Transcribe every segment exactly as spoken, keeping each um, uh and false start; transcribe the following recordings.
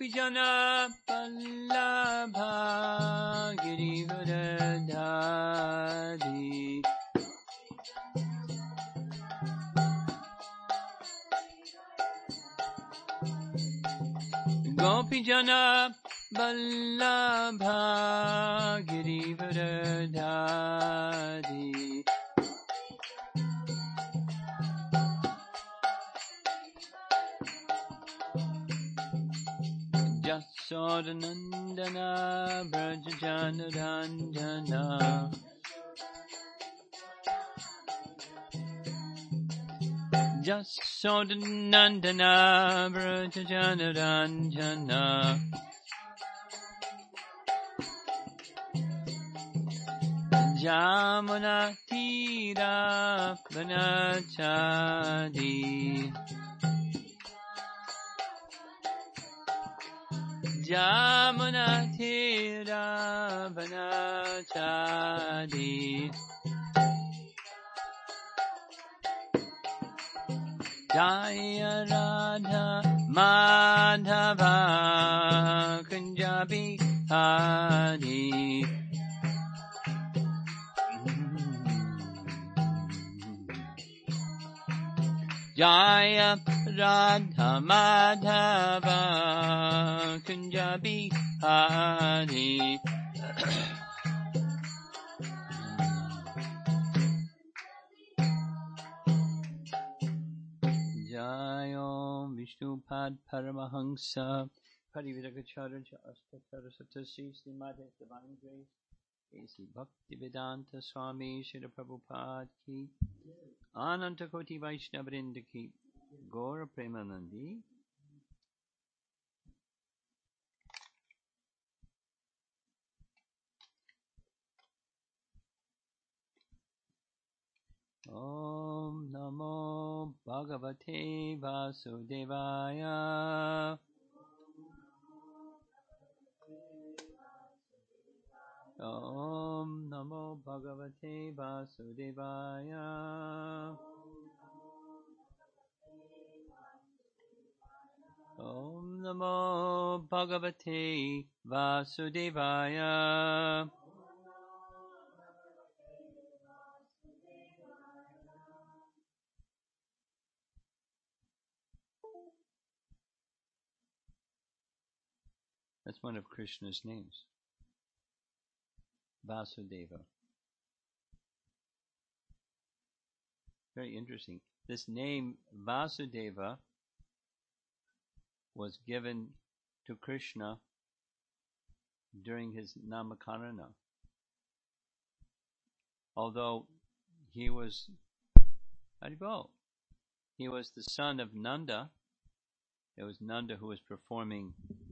Gopijana Vallabha Girivardhari Gopijana Vallabha Girivardhari Jasodanandana Brajajanarandana Jasodanandana Brajajanarandana Jamuna Tira Vanachadi Jamuna Tira Vanachadi Jaya Radha Madhava Kunjabi Hari Jaya Radha Madhava Kunjabi Hari Jayom Vishnupad Paramahansa Parividakacharya Astakara Satasi Srimati Divine Grace A C Bhaktivedanta Swami Srila Prabhupada Ki Ananta Koti Vaishnavrinda Ki Gaura Premanandi Om Namo Bhagavate Vasudevaya Om Namo Bhagavate Vasudevaya Om Namo Bhagavate Vasudevaya That's one of Krishna's names. Vasudeva. Very interesting. This name Vasudeva was given to Krishna during his Namakarana. Although he was Haribol, he was the son of Nanda. It was Nanda who was performing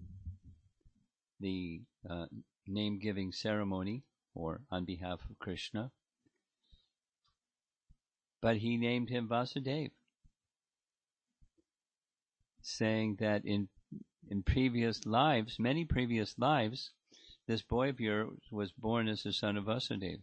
the uh, name-giving ceremony or on behalf of Krishna. But he named him Vasudeva, saying that in in previous lives, many previous lives, this boy of yours was born as the son of Vasudeva.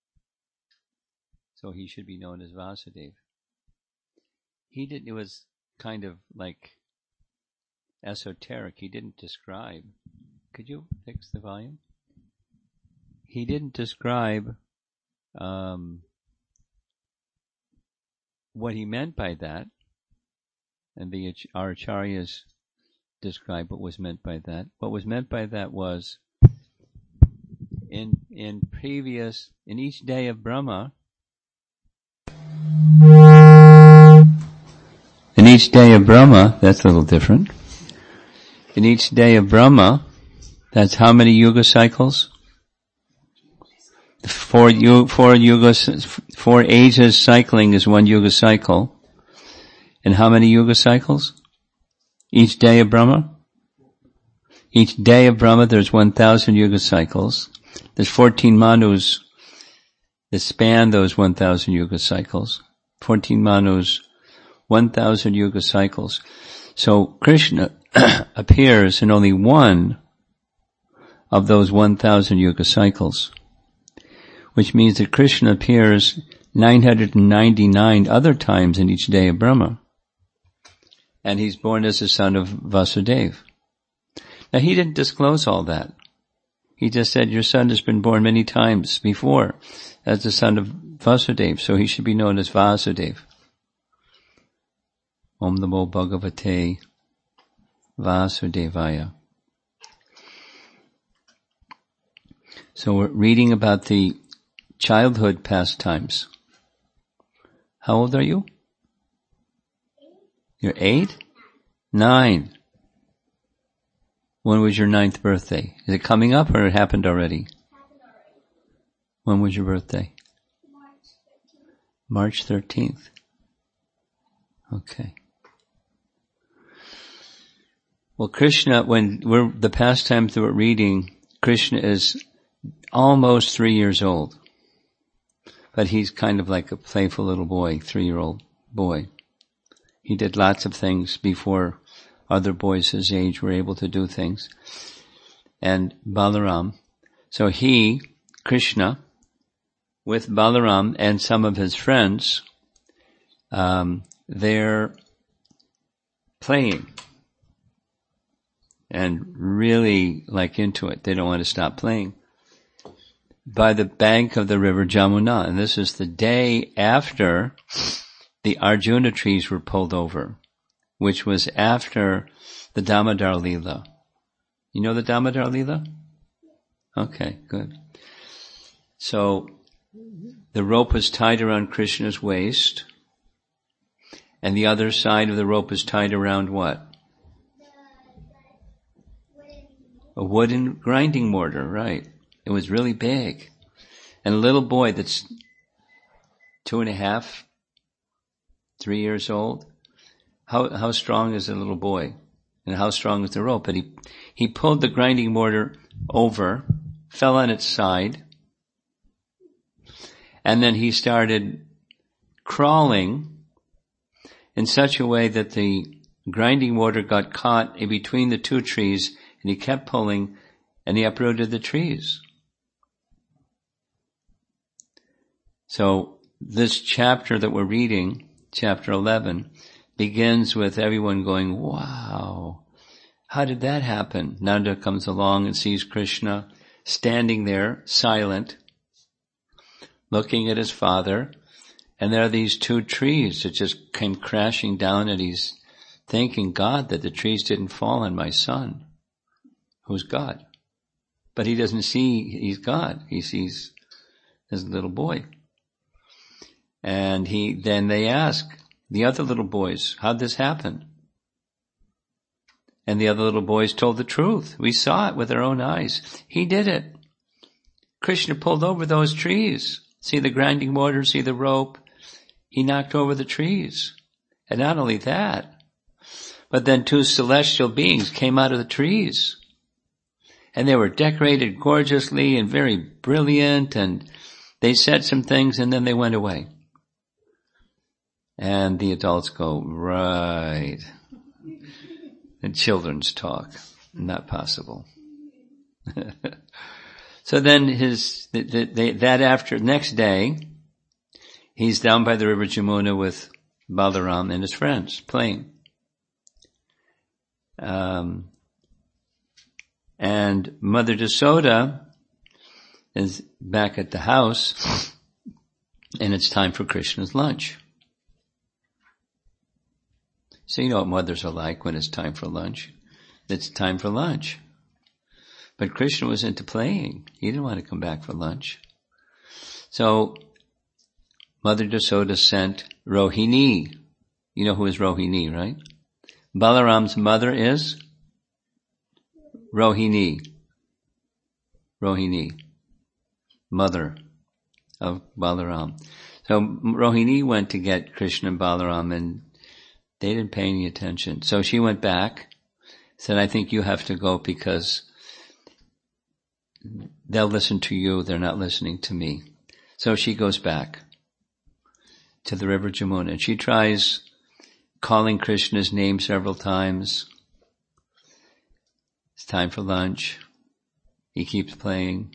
So he should be known as Vasudeva. He did it was kind of like esoteric. He didn't describe. Could you fix the volume? He didn't describe um, what he meant by that, and the our acharyas describe what was meant by that. What was meant by that was in in previous in each day of Brahma, in each day of Brahma, that's a little different. In each day of Brahma, that's how many yuga cycles? Four, four yugas, four ages cycling is one yuga cycle. And how many yuga cycles? Each day of Brahma? Each day of Brahma, there's one thousand yuga cycles. There's fourteen manus that span those one thousand yuga cycles. fourteen manus, one thousand yuga cycles. So Krishna appears in only one of those one thousand yuga cycles, which means that Krishna appears nine hundred ninety-nine other times in each day of Brahma. And he's born as the son of Vasudeva. Now he didn't disclose all that. He just said, your son has been born many times before as the son of Vasudeva, so he should be known as Vasudeva. Om Namo Bhagavate Vasudevaya. So we're reading about the childhood pastimes. How old are you? You're eight? Nine. When was your ninth birthday? Is it coming up or it happened already? Happened already. When was your birthday? March thirteenth. March thirteenth. Okay. Well, Krishna, when we're, the pastimes that we're reading, Krishna is almost three years old. But he's kind of like a playful little boy, three-year-old boy. He did lots of things before other boys his age were able to do things. And Balaram, so he, Krishna, with Balaram and some of his friends, um, they're playing and really like into it. They don't want to stop playing by the bank of the river Jamuna. And this is the day after the Arjuna trees were pulled over, which was after the Damodar Leela. You know the Damodar Leela? Okay, good. So the rope was tied around Krishna's waist, and the other side of the rope was tied around what? A wooden grinding mortar, right. It was really big. And a little boy that's two and a half, three years old, how how strong is a little boy? And how strong is the rope? But he, he pulled the grinding mortar over, fell on its side, and then he started crawling in such a way that the grinding mortar got caught in between the two trees, and he kept pulling, and he uprooted the trees. So this chapter that we're reading, chapter eleven, begins with everyone going, wow, how did that happen? Nanda comes along and sees Krishna standing there, silent, looking at his father, and there are these two trees that just came crashing down, and he's thanking God that the trees didn't fall on my son, who's God. But he doesn't see he's God. He sees his little boy. And he, then they ask the other little boys, how'd this happen? And the other little boys told the truth. We saw it with our own eyes. He did it. Krishna pulled over those trees. See the grinding mortar, see the rope. He knocked over the trees. And not only that, but then two celestial beings came out of the trees. And they were decorated gorgeously and very brilliant, and they said some things and then they went away. And the adults go, right. And children's talk, not possible. So then his, the, the, the, that after, next day, he's down by the river Jamuna with Balaram and his friends playing. Um, and Mother Yasoda is back at the house, and it's time for Krishna's lunch. So you know what mothers are like when it's time for lunch. It's time for lunch. But Krishna was into playing. He didn't want to come back for lunch. So Mother Yasoda sent Rohini. You know who is Rohini, right? Balaram's mother is Rohini. Rohini. Mother of Balaram. So Rohini went to get Krishna and Balaram, and they didn't pay any attention. So she went back, said, I think you have to go because they'll listen to you. They're not listening to me. So she goes back to the river Jamuna, and she tries calling Krishna's name several times. It's time for lunch. He keeps playing.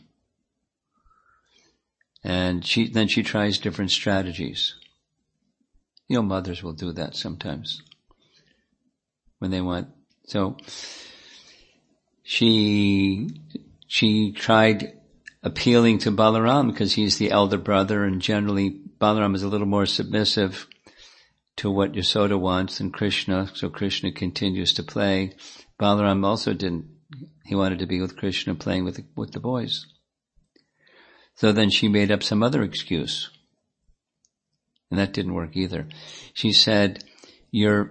And she, then she tries different strategies. You know, mothers will do that sometimes when they want. So she, she tried appealing to Balaram because he's the elder brother, and generally Balaram is a little more submissive to what Yasoda wants than Krishna, so Krishna continues to play. Balaram also didn't, he wanted to be with Krishna playing with the, with the boys. So then she made up some other excuse. And that didn't work either. She said, you're,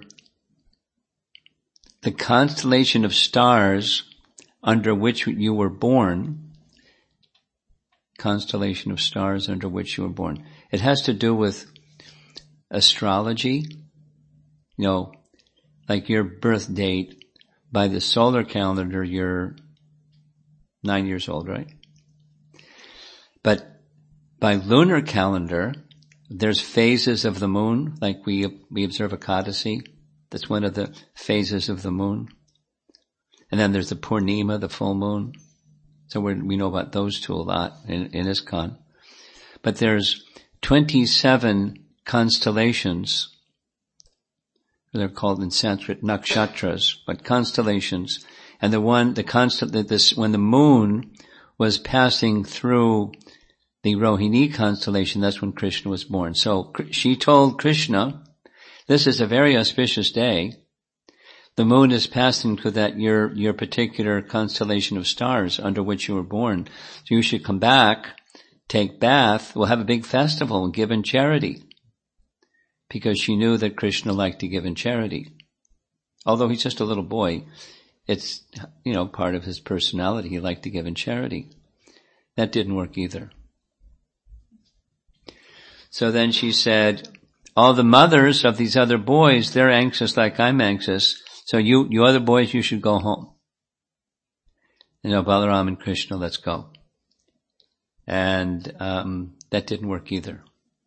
the constellation of stars under which you were born, constellation of stars under which you were born, it has to do with astrology. You know, like your birth date, by the solar calendar, you're nine years old, right? But by lunar calendar, there's phases of the moon, like we we observe Ekadasi. That's one of the phases of the moon. And then there's the Purnima, the full moon. So we're, we know about those two a lot in, in ISKCON. But there's twenty-seven constellations. They're called in Sanskrit nakshatras, but constellations. And the one, the constant, this, when the moon was passing through the Rohini constellation, that's when Krishna was born. So she told Krishna, this is a very auspicious day. The moon is passing through that your, your particular constellation of stars under which you were born. So you should come back, take bath, we'll have a big festival and give in charity. Because she knew that Krishna liked to give in charity. Although he's just a little boy, it's, you know, part of his personality. He liked to give in charity. That didn't work either. So then she said, all the mothers of these other boys, they're anxious like I'm anxious. So you, you other boys, you should go home. You know, Balaram and Krishna, let's go. And, um, that didn't work either.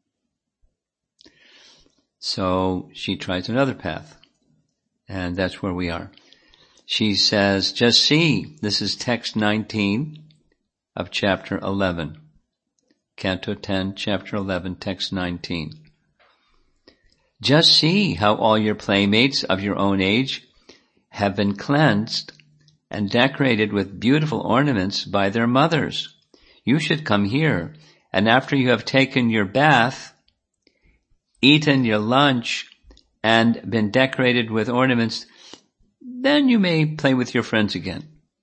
So she tries another path. And that's where we are. She says, just see, this is text nineteen of chapter eleven. Canto ten, chapter eleven, text nineteen. Just see how all your playmates of your own age have been cleansed and decorated with beautiful ornaments by their mothers. You should come here, and after you have taken your bath, eaten your lunch, and been decorated with ornaments, then you may play with your friends again.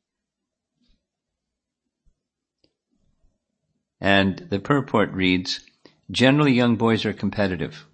And the purport reads, generally young boys are competitive.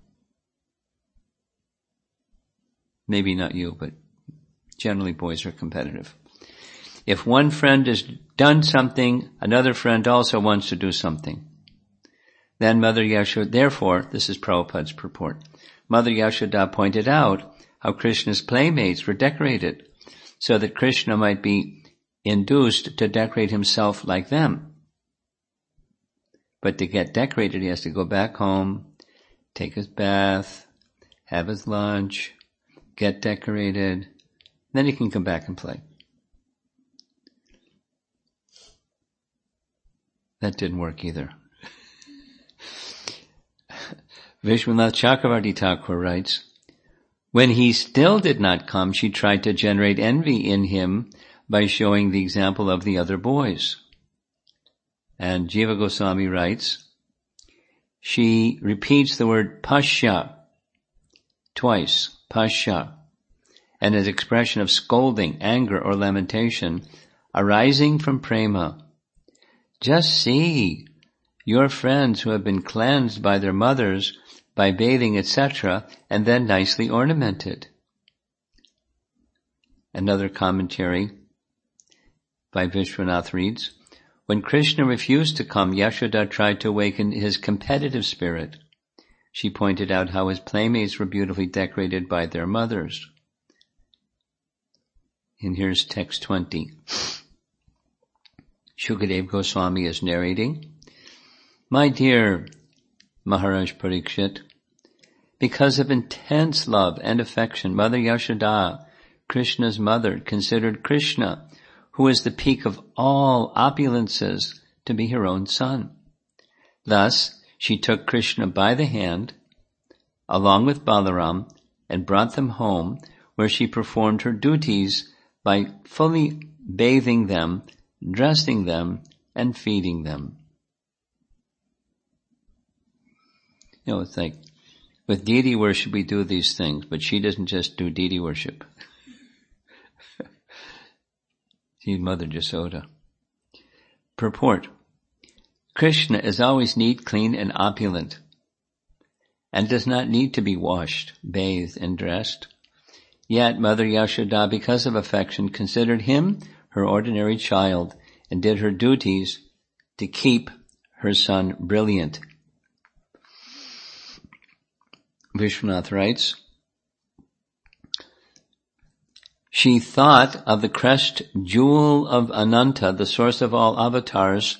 Maybe not you, but generally boys are competitive. If one friend has done something, another friend also wants to do something. Then Mother Yashoda, therefore, this is Prabhupada's purport, Mother Yashoda pointed out how Krishna's playmates were decorated, so that Krishna might be induced to decorate himself like them. But to get decorated, he has to go back home, take his bath, have his lunch, get decorated, then he can come back and play. That didn't work either. Vishwanath Chakravarti Thakur writes, when he still did not come, she tried to generate envy in him by showing the example of the other boys. And Jiva Goswami writes, she repeats the word pasya twice, pasya, and an expression of scolding, anger, or lamentation arising from prema. Just see your friends who have been cleansed by their mothers by bathing, et cetera, and then nicely ornamented. Another commentary by Vishwanath reads, when Krishna refused to come, Yashoda tried to awaken his competitive spirit. She pointed out how his playmates were beautifully decorated by their mothers. And here's text twenty. Shukadev Goswami is narrating, my dear Maharaj Parikshit, because of intense love and affection, Mother Yashoda, Krishna's mother, considered Krishna, who is the peak of all opulences, to be her own son. Thus, she took Krishna by the hand, along with Balaram, and brought them home, where she performed her duties by fully bathing them, dressing them, and feeding them. You know, it's like, with deity worship we do these things, but she doesn't just do deity worship. She's Mother Jasoda. Purport. Krishna is always neat, clean, and opulent, and does not need to be washed, bathed, and dressed. Yet Mother Yashoda, because of affection, considered him her ordinary child and did her duties to keep her son brilliant. Vishwanath writes, she thought of the crest jewel of Ananta, the source of all avatars,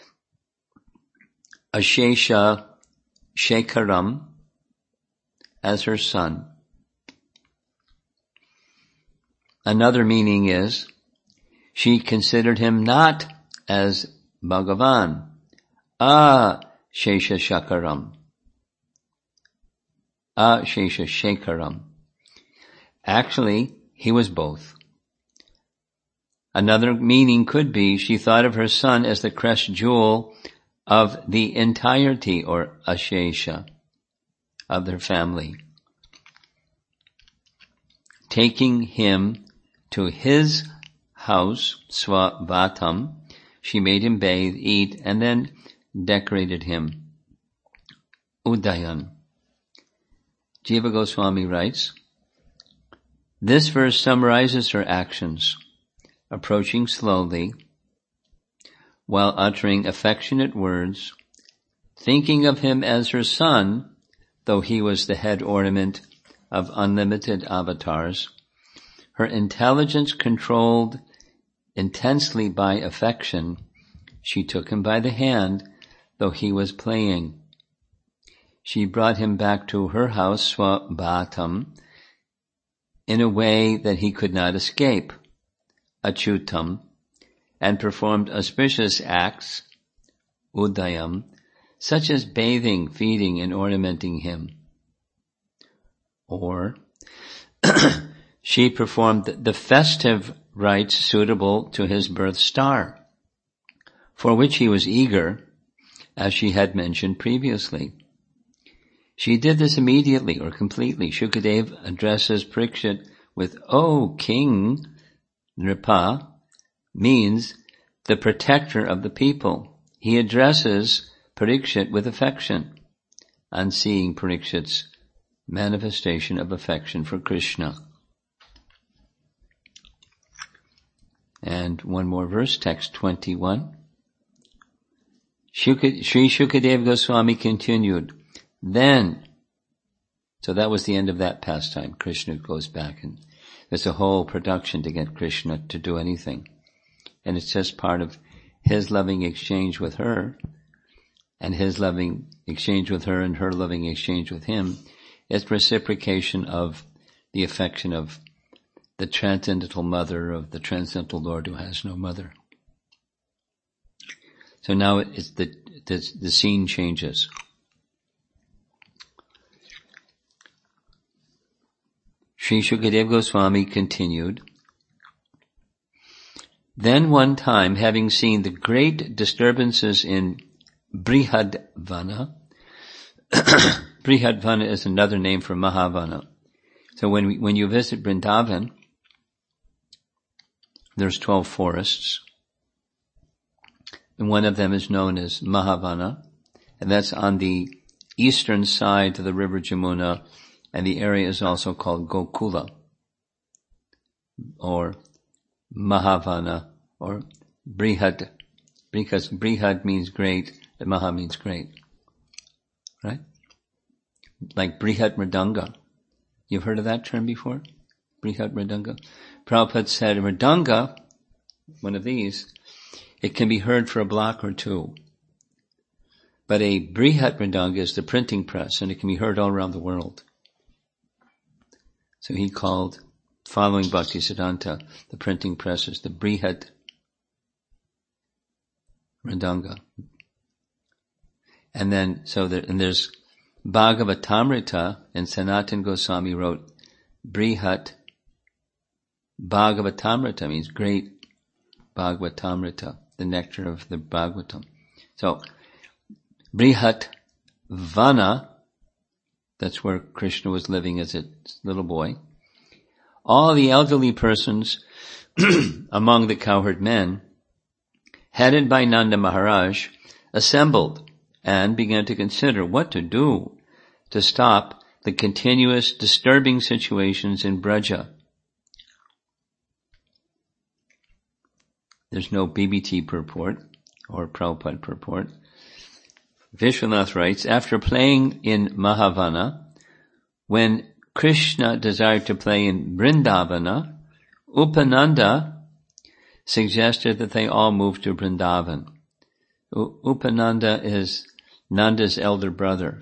Ashesha Shekaram, as her son. Another meaning is, she considered him not as Bhagavan, Ah Shesha Shakaram, Ah Shesha Shekaram. Actually, he was both. Another meaning could be, she thought of her son as the crest jewel of the entirety, or Ashesha, of their family. Taking him to his house, Swavatam, she made him bathe, eat, and then decorated him. Udayan. Jiva Goswami writes, this verse summarizes her actions, approaching slowly, while uttering affectionate words, thinking of him as her son, though he was the head ornament of unlimited avatars, her intelligence controlled intensely by affection, she took him by the hand, though he was playing. She brought him back to her house, Swabhatam, in a way that he could not escape, Achutam, and performed auspicious acts, Udayam, such as bathing, feeding, and ornamenting him. Or, she performed the festive rites suitable to his birth star, for which he was eager, as she had mentioned previously. She did this immediately or completely. Shukadev addresses Parikshit with, O King, Nripa, means the protector of the people. He addresses Parikshit with affection on seeing Parikshit's manifestation of affection for Krishna. And one more verse, text twenty-one. Sri Shukadev Goswami continued, then, so that was the end of that pastime. Krishna goes back, and there's a whole production to get Krishna to do anything. And it's just part of his loving exchange with her, and his loving exchange with her and her loving exchange with him. It's reciprocation of the affection of the transcendental mother of the transcendental Lord who has no mother. So now it's the, the, the scene changes. Sri Shukadev Goswami continued, then one time, having seen the great disturbances in Brihadvana, Brihadvana is another name for Mahavana. So when we, when you visit Vrindavan, there's twelve forests, and one of them is known as Mahavana, and that's on the eastern side of the river Jamuna, and the area is also called Gokula, or Mahavana, or Brihad, because Brihad means great, and Maha means great. Right? Like Brihad Mridanga. You've heard of that term before? Brihad Mridanga? Prabhupada said, Mridanga, one of these, it can be heard for a block or two. But a Brihad Mridanga is the printing press, and it can be heard all around the world. So he called, following Bhaktisiddhanta, the printing press is the Brihad Mridanga. And then, so there, and there's Bhagavatamrita, and Sanatan Goswami wrote Brihat Bhagavatamrita, means great Bhagavatamrita, the nectar of the Bhagavatam. So, Brihat Vana, that's where Krishna was living as a little boy. All the elderly persons among the cowherd men, headed by Nanda Maharaj, assembled and began to consider what to do to stop the continuous disturbing situations in Braja. There's no B B T purport or Prabhupada purport. Vishwanath writes, after playing in Mahavana, when Krishna desired to play in Vrindavana, Upananda suggested that they all move to Vrindavan. U- Upananda is Nanda's elder brother.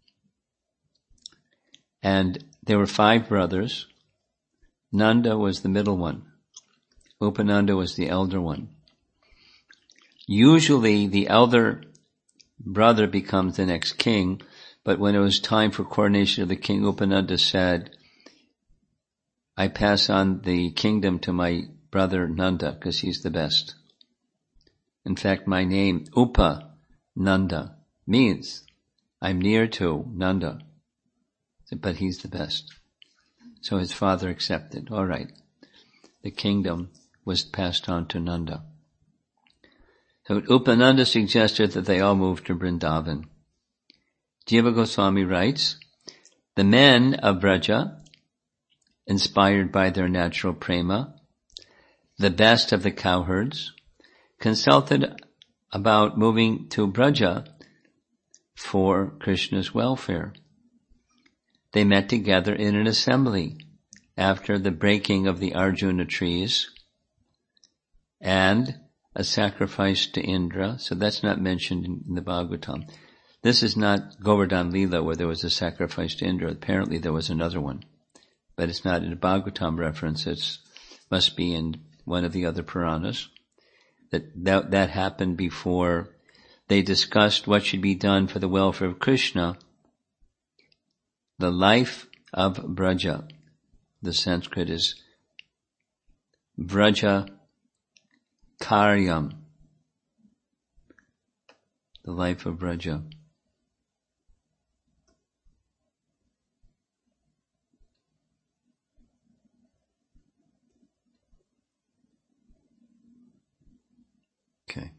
And there were five brothers. Nanda was the middle one. Upananda was the elder one. Usually the elder brother becomes the next king, but when it was time for coronation of the king, Upananda said, I pass on the kingdom to my brother Nanda because he's the best. In fact, my name, Upa Nanda, means I'm near to Nanda, but he's the best. So his father accepted. All right. The kingdom was passed on to Nanda. So Upananda suggested that they all move to Vrindavan. Jiva Goswami writes, the men of Braja, inspired by their natural prema, the best of the cowherds, consulted about moving to Braja for Krishna's welfare. They met together in an assembly after the breaking of the Arjuna trees and a sacrifice to Indra. So that's not mentioned in the Bhagavatam. This is not Govardhan Leela where there was a sacrifice to Indra. Apparently there was another one. But it's not in a Bhagavatam reference. It must be in one of the other Puranas. That, that that happened before they discussed what should be done for the welfare of Krishna. The life of Braja. The Sanskrit is Vraja Karyam. The life of Braja. Okay.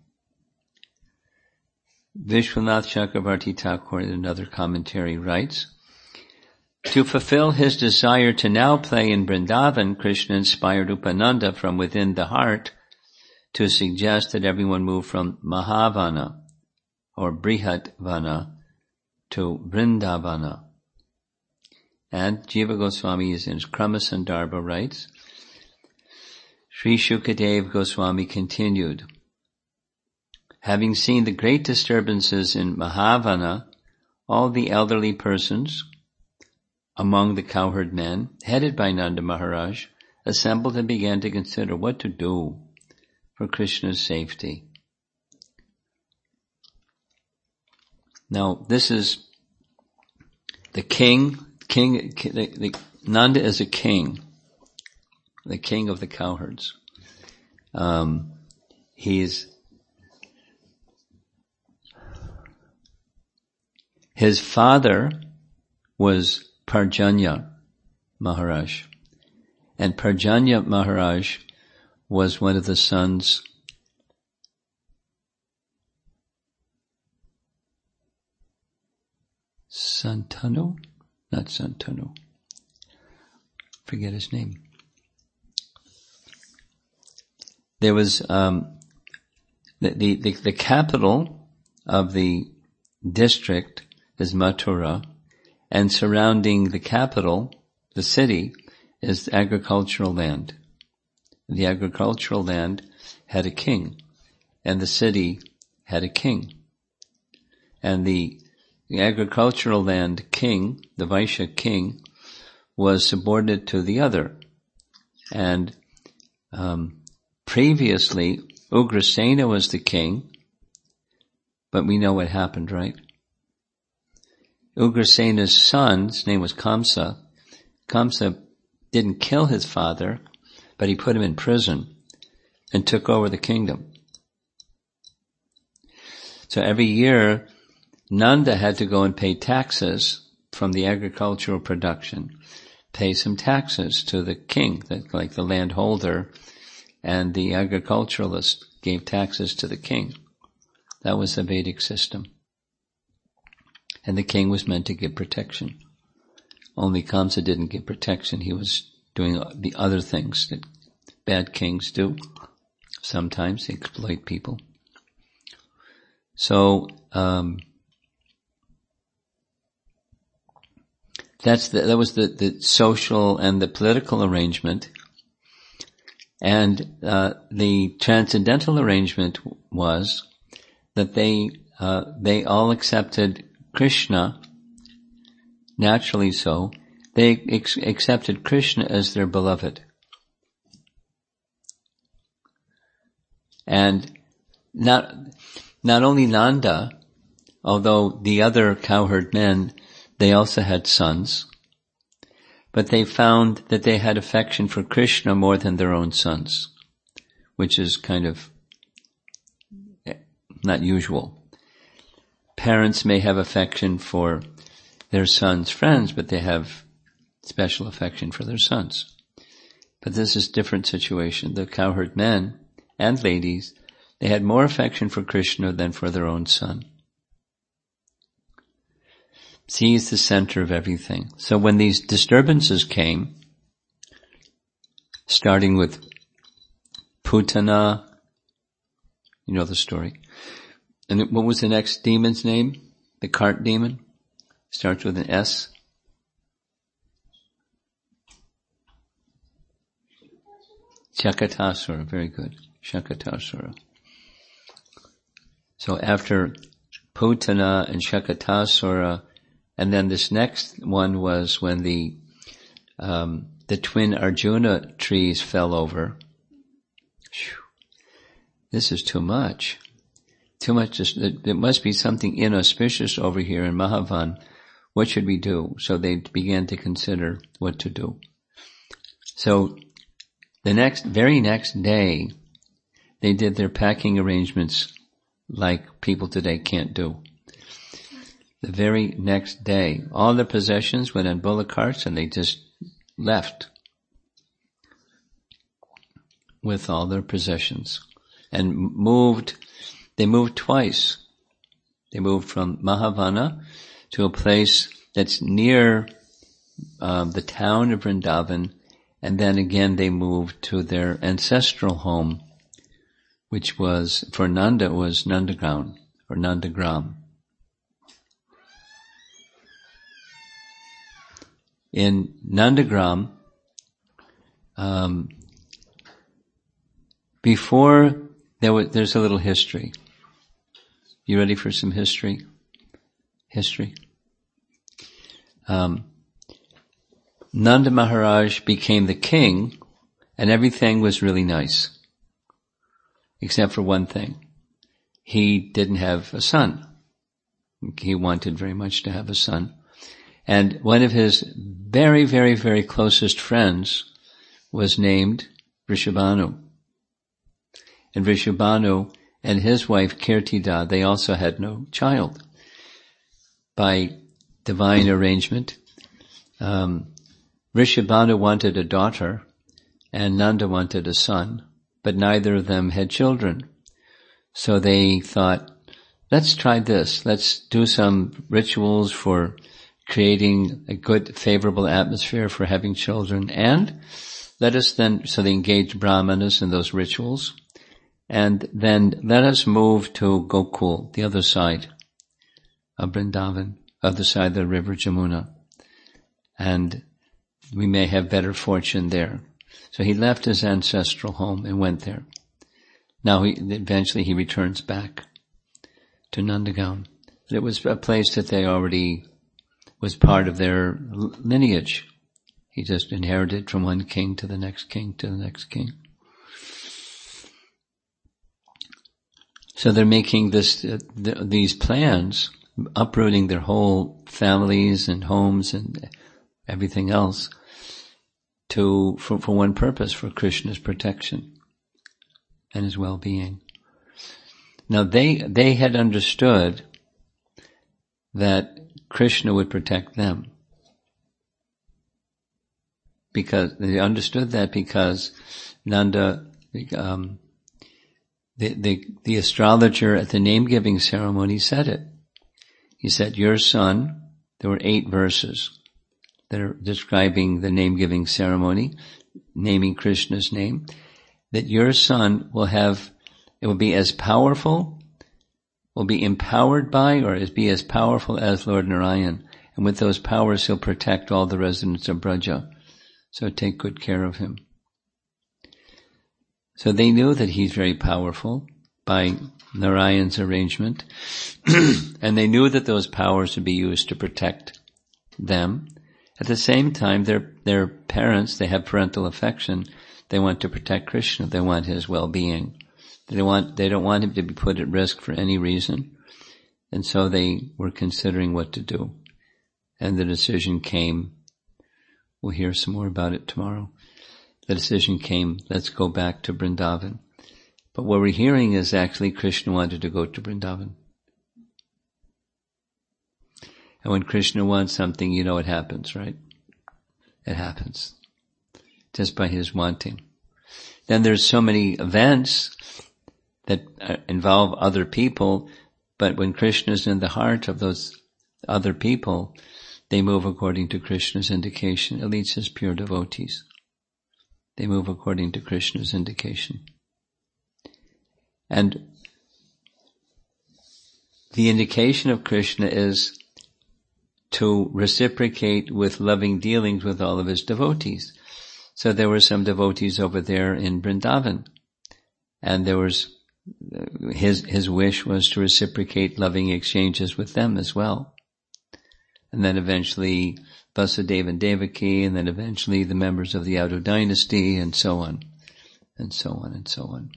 Vishwanath Chakravarti Thakur in another commentary writes, to fulfill his desire to now play in Vrindavan, Krishna inspired Upananda from within the heart to suggest that everyone move from Mahavana or Brihatvana to Vrindavana. And Jiva Goswami is in his Kramasandarbha writes, Sri Shukadev Goswami continued, having seen the great disturbances in Mahavana, all the elderly persons among the cowherd men, headed by Nanda Maharaj, assembled and began to consider what to do for Krishna's safety. Now, this is the king, king, the, the, Nanda is a king, the king of the cowherds. Um, he's, his father was Parjanya Maharaj. And Parjanya Maharaj was one of the sons Santanu? Not Santanu. Forget his name. There was um, the, the, the, the capital of the district is Mathura, and surrounding the capital, the city, is agricultural land. The agricultural land had a king, and the city had a king. And the, the agricultural land king, the Vaishya king, was subordinate to the other. And um, previously, Ugrasena was the king, but we know what happened, right? Ugrasena's son, his name was Kamsa. Kamsa didn't kill his father, but he put him in prison. and took over the kingdom. So every year, Nanda had to go and pay taxes from the agricultural production, pay some taxes to the king, like the landholder, and the agriculturalist gave taxes to the king. That was the Vedic system. And the king was meant to give protection. Only Kamsa didn't give protection. He was doing the other things that bad kings do. Sometimes they exploit people. So, um, that's the, that was the, the social and the political arrangement. And, uh, the transcendental arrangement was that they, uh, they all accepted Krishna, naturally so. They ex- accepted Krishna as their beloved. And not, not only Nanda, although the other cowherd men, they also had sons, but they found that they had affection for Krishna more than their own sons, which is kind of not usual. Parents may have affection for their sons' friends, but they have special affection for their sons. But this is a different situation. The cowherd men and ladies, they had more affection for Krishna than for their own son. He is the center of everything. So when these disturbances came, starting with Putana, you know the story. And what was the next demon's name? The cart demon? Starts with an S. Shakatasura, very good. Shakatasura. So after Putana and Shakatasura, and then this next one was when the um, the twin Arjuna trees fell over. Whew. This is too much. Too much. There must be something inauspicious over here in Mahavan. What should we do? So they began to consider what to do. So the next, very next day, they did their packing arrangements like people today can't do. The very next day, all their possessions went on bullock carts and they just left with all their possessions and moved. They moved twice. They moved from Mahavana to a place that's near um, the town of Vrindavan, and then again they moved to their ancestral home, which was, for Nanda, was Nandagram, or Nandagram. In Nandagram, um, before there was, there's a little history. You ready for some history? History. Um, Nanda Maharaj became the king, and everything was really nice, except for one thing. He didn't have a son. He wanted very much to have a son. And one of his very, very, very closest friends was named Vrishabhanu. And Vrishabhanu and his wife Kirtida, they also had no child. By divine arrangement, um, Vrishabhanu wanted a daughter and Nanda wanted a son, but neither of them had children. So they thought, let's try this. Let's do some rituals for creating a good, favorable atmosphere for having children, and let us then, so they engaged brahmanas in those rituals, and then let us move to Gokul, the other side of Vrindavan, other side of the river Jamuna, and we may have better fortune there. So he left his ancestral home and went there. Now he, eventually he returns back to Nandagaon. It was a place that they already was part of their lineage. He just inherited from one king to the next king to the next king. So they're making this, uh, th- these plans, uprooting their whole families and homes and everything else to, for, for one purpose, for Krishna's protection. and his well-being. Now they, they had understood that Krishna would protect them. Because, they understood that because Nanda, um, the, the, the astrologer at the name-giving ceremony said it. He said, your son, there were eight verses that are describing the name-giving ceremony, naming Krishna's name, that your son will have, it will be as powerful, will be empowered by, or be as powerful as Lord Narayan. And with those powers, he'll protect all the residents of Braja. So take good care of him. So they knew that he's very powerful by Narayan's arrangement. And they knew that those powers would be used to protect them. At the same time, their, their parents, they have parental affection. They want to protect Krishna. They want his well-being. They don't want, they don't want him to be put at risk for any reason. And so they were considering what to do. And the decision came, we'll hear some more about it tomorrow. The decision came, let's go back to Vrindavan. But what we're hearing is actually Krishna wanted to go to Vrindavan. And when Krishna wants something, you know it happens, right? It happens. Just by his wanting. Then there's so many events that involve other people, but when Krishna's in the heart of those other people, they move according to Krishna's indication, at least as pure devotees. They move according to Krishna's indication. And the indication of Krishna is to reciprocate with loving dealings with all of his devotees. So there were some devotees over there in Vrindavan, and there was, his, his wish was to reciprocate loving exchanges with them as well. And then eventually Vasudeva and Devaki, and then eventually the members of the Yadu dynasty, and so on, and so on, and so on.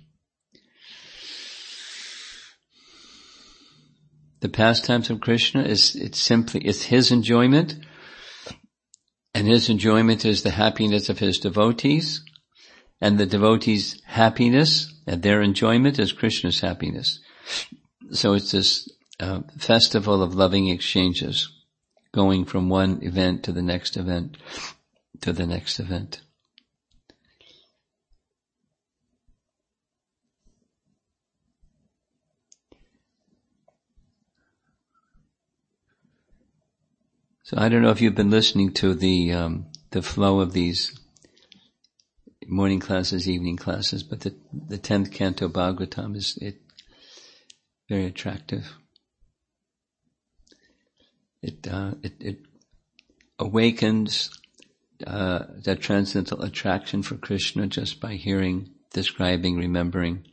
The pastimes of Krishna is, it's simply, it's his enjoyment, and his enjoyment is the happiness of his devotees, and the devotees' happiness and their enjoyment is Krishna's happiness. So it's this uh, festival of loving exchanges, going from one event to the next event, to the next event. So I don't know if you've been listening to the um, the flow of these morning classes, evening classes, but the the tenth canto Bhagavatam is it very attractive. It uh, it, it awakens uh, that transcendental attraction for Krishna just by hearing, describing, remembering.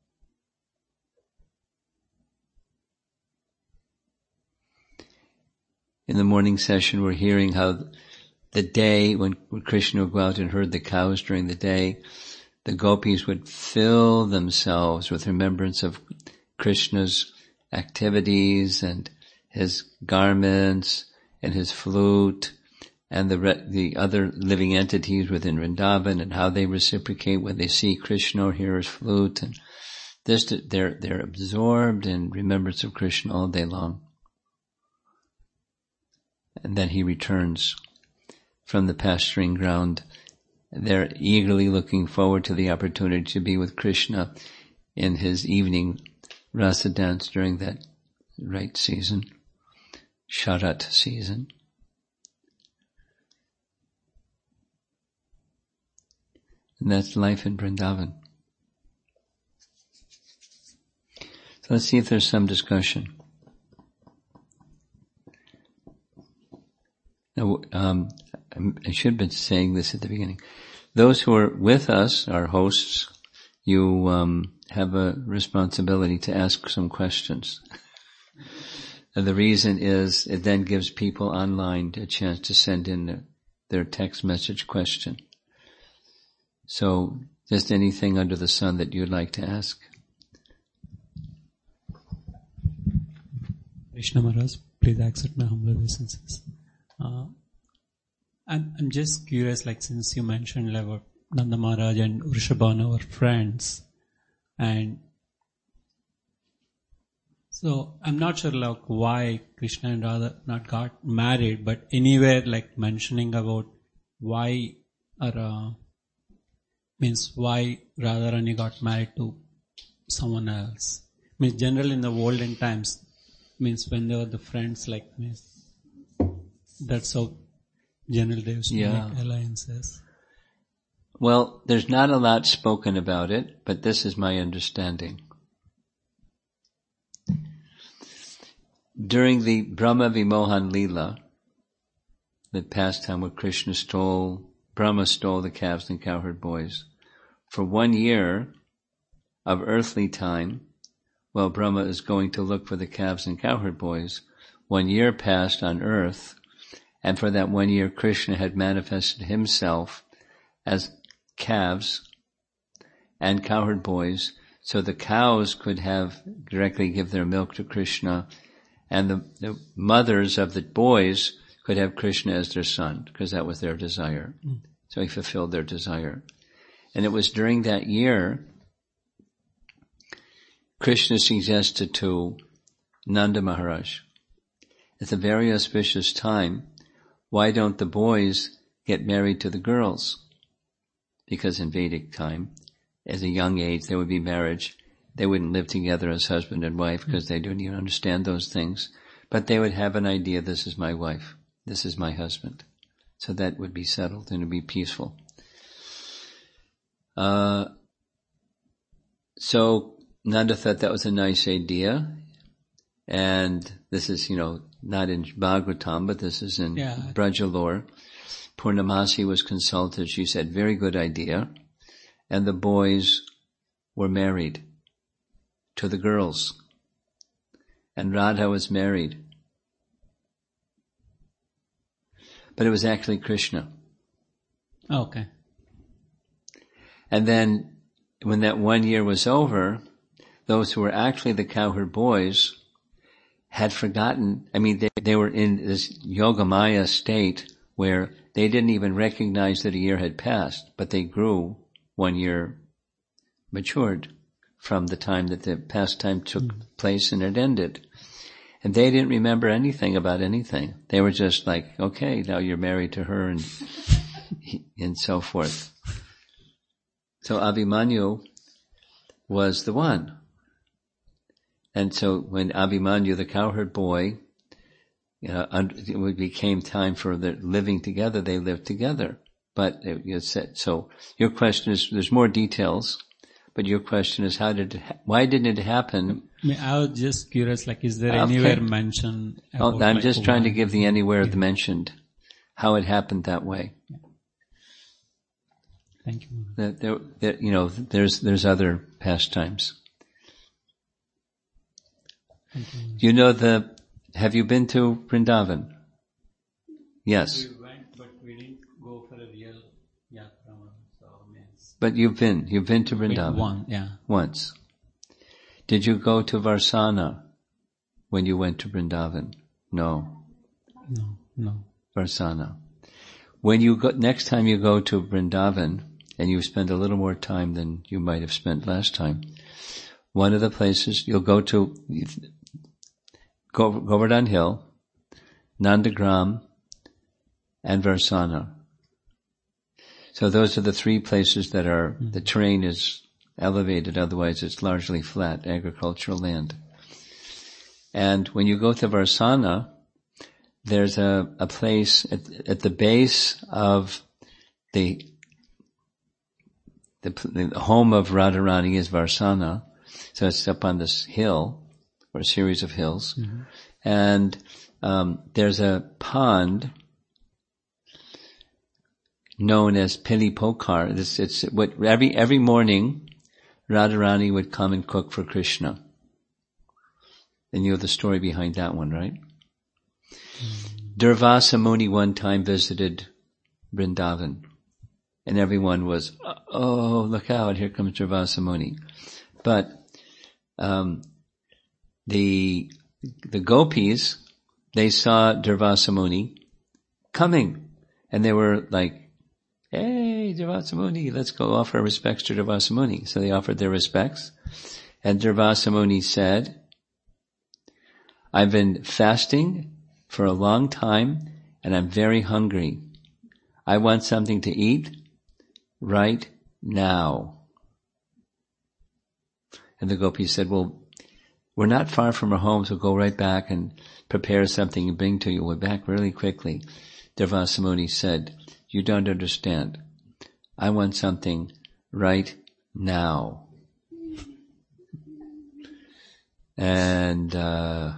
In the morning session, we're hearing how the day when Krishna would go out and herd the cows during the day, the gopis would fill themselves with remembrance of Krishna's activities and his garments and his flute and the re- the other living entities within Vrindavan, and how they reciprocate when they see Krishna or hear his flute. And this, they're they're absorbed in remembrance of Krishna all day long. And then he returns from the pasturing ground. They're eagerly looking forward to the opportunity to be with Krishna in his evening rasa dance during that right season, Sharat season. And that's life in Vrindavan. So let's see if there's some discussion. Now, um, I should have been saying this at the beginning. Those who are with us, our hosts, you um, have a responsibility to ask some questions. And the reason is it then gives people online a chance to send in their, their text message question. So, just anything under the sun that you'd like to ask. Krishna Maharaj, please accept my humble obeisances. Uh, I'm, I'm just curious, like since you mentioned like, Nanda Maharaj and Vrishabhanu were friends, And so I'm not sure like why Krishna and Radha not got married, but anywhere like mentioning about why or uh, means why Radharani got married to someone else. Means generally in the olden times, means when they were the friends, like means that's how generally they used to Yeah. make alliances. Well, there's not a lot spoken about it, but this is my understanding. During the Brahma Vimohan Leela, the pastime where Krishna stole, Brahma stole the calves and cowherd boys, for one year of earthly time, while Brahma is going to look for the calves and cowherd boys, one year passed on earth, and for that one year Krishna had manifested himself as calves and cowherd boys, so the cows could have directly give their milk to Krishna, and the, the mothers of the boys could have Krishna as their son, because that was their desire. Mm. So he fulfilled their desire. And it was during that year Krishna suggested to Nanda Maharaj, it's a very auspicious time, why don't the boys get married to the girls? Because in Vedic time, at a young age, there would be marriage. They wouldn't live together as husband and wife because they don't even understand those things. But they would have an idea, this is my wife, this is my husband. So that would be settled and it would be peaceful. Uh, so Nanda thought that was a nice idea. And this is, you know, not in Bhagavatam, but this is in yeah. Brajalore. Purnamasi was consulted. She said, very good idea. And the boys were married to the girls. And Radha was married. But it was actually Krishna. Okay. And then when that one year was over, those who were actually the cowherd boys had forgotten, I mean, they, they were in this yogamaya state where they didn't even recognize that a year had passed, but they grew one year matured from the time that the pastime took mm. place and it ended. And they didn't remember anything about anything. They were just like, okay, now you're married to her and, and so forth. So Abhimanyu was the one. And so when Abhimanyu, the cowherd boy, uh, it became time for the living together, they lived together. But it, it said, so your question is, there's more details, but your question is, how did it, why didn't it happen? I mean, I was just curious, like, is there okay. anywhere mentioned? About, oh, I'm like just trying to give the anywhere yeah. mentioned, how it happened that way. Yeah. Thank you. That there, there, you know, there's, there's other pastimes. You. you know the, have you been to Vrindavan? Yes. We went, but we didn't go for a real yatra. So yes. But you've been, you've been to Vrindavan? One, yeah. Once. Did you go to Varsana when you went to Vrindavan? No. No, no. Varsana. When you go, next time you go to Vrindavan, and you spend a little more time than you might have spent last time, one of the places you'll go to, Govardhan Hill, Nandagram, and Varsana. So those are the three places that are, mm-hmm. the terrain is elevated, otherwise it's largely flat, agricultural land. And when you go to Varsana, there's a, a place at, at the base of the, the, the home of Radharani is Varsana. So it's up on this hill, or a series of hills. Mm-hmm. And, um, there's a pond known as Pili Pokar. It's, it's what, every, every morning, Radharani would come and cook for Krishna. And you know the story behind that one, right? Mm-hmm. Durvasa Muni one time visited Vrindavan. And everyone was, oh, look out, here comes Durvasa Muni. But, um, the, the gopis, they saw Durvasa Muni coming. And they were like, hey, Durvasa Muni, let's go offer our respects to Durvasa Muni. So they offered their respects. And Durvasa Muni said, I've been fasting for a long time and I'm very hungry. I want something to eat right now. And the gopis said, well, we're not far from our homes. We'll go right back and prepare something and bring to you. We're back really quickly. Durvasa Muni said, you don't understand. I want something right now. And uh,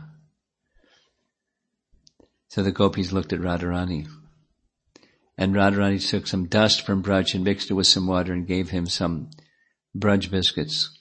so the gopis looked at Radharani. And Radharani took some dust from Braj and mixed it with some water and gave him some Braj biscuits.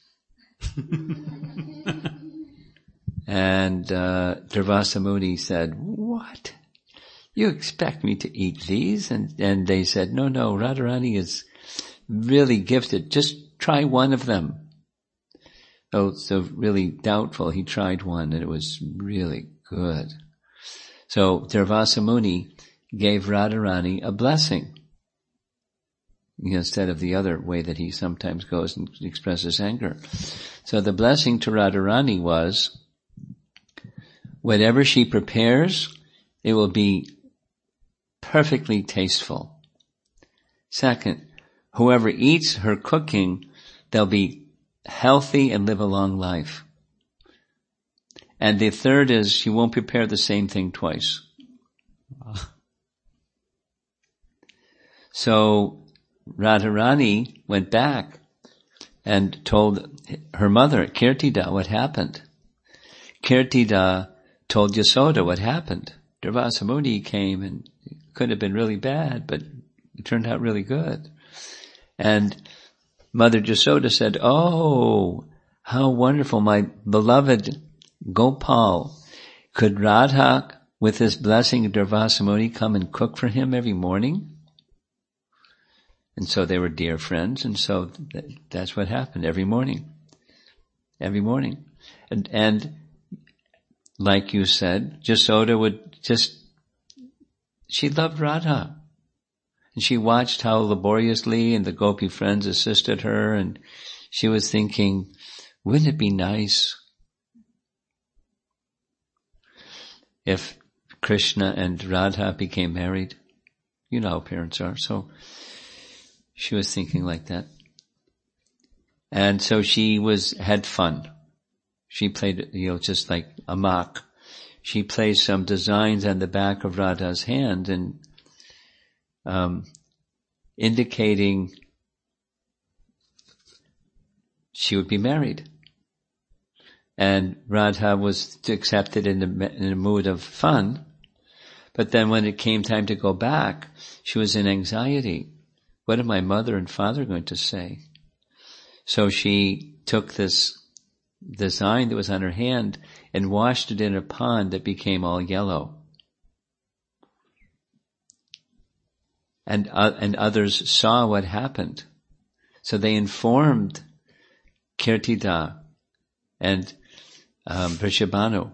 And uh, Durvasa Muni said, what? You expect me to eat these? And, and they said, no, no, Radharani is really gifted. Just try one of them. Oh, so really doubtful. He tried one and it was really good. So Durvasa Muni gave Radharani a blessing, you know, instead of the other way that he sometimes goes and expresses anger. So the blessing to Radharani was, whatever she prepares, it will be perfectly tasteful. Second, whoever eats her cooking, they'll be healthy and live a long life. And the third is, she won't prepare the same thing twice. Wow. So Radharani went back and told her mother, Kirtida, what happened. Kirtida told Yasoda what happened. Durvasa Muni came and it could have been really bad, but it turned out really good. And Mother Yasoda said, oh, how wonderful, my beloved Gopal. Could Radha, with his blessing of Durvasa Muni, come and cook for him every morning? And so they were dear friends, and so th- that's what happened every morning. Every morning. And, and like you said, Yasoda would just, she loved Radha. And she watched how laboriously and the gopi friends assisted her, and she was thinking, wouldn't it be nice if Krishna and Radha became married? You know how parents are. So she was thinking like that. And so she was, had fun. She played, you know, just like a mock. She placed some designs on the back of Radha's hand and um, indicating she would be married. And Radha was accepted in a, in a mood of fun. But then when it came time to go back, she was in anxiety. What are my mother and father going to say? So she took this design that was on her hand and washed it in a pond that became all yellow. And, uh, and others saw what happened. So they informed Kirtida and um, Vrishabhanu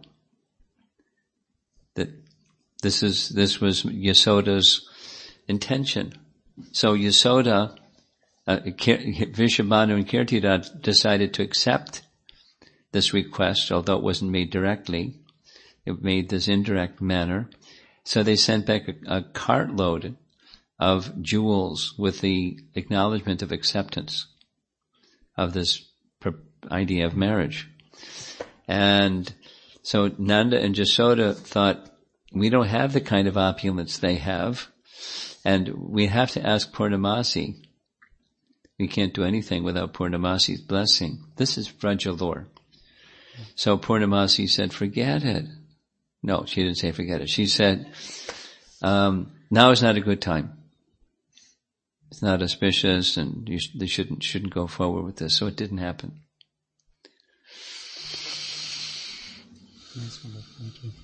that this is, this was Yasoda's intention. So Yasoda, uh, Vrishabhanu and Kirtida decided to accept this request, although it wasn't made directly. It made this indirect manner. So they sent back a, a cartload of jewels with the acknowledgement of acceptance of this idea of marriage. And so Nanda and Yasoda thought, we don't have the kind of opulence they have, and we have to ask Purnamasi. We can't do anything without Purnamasi's blessing. This is Vraja lore. So Purnamasi said, forget it. No, she didn't say forget it. She said, um, now is not a good time. It's not auspicious, and you sh- they shouldn't shouldn't go forward with this. So it didn't happen. Nice one. Thank you.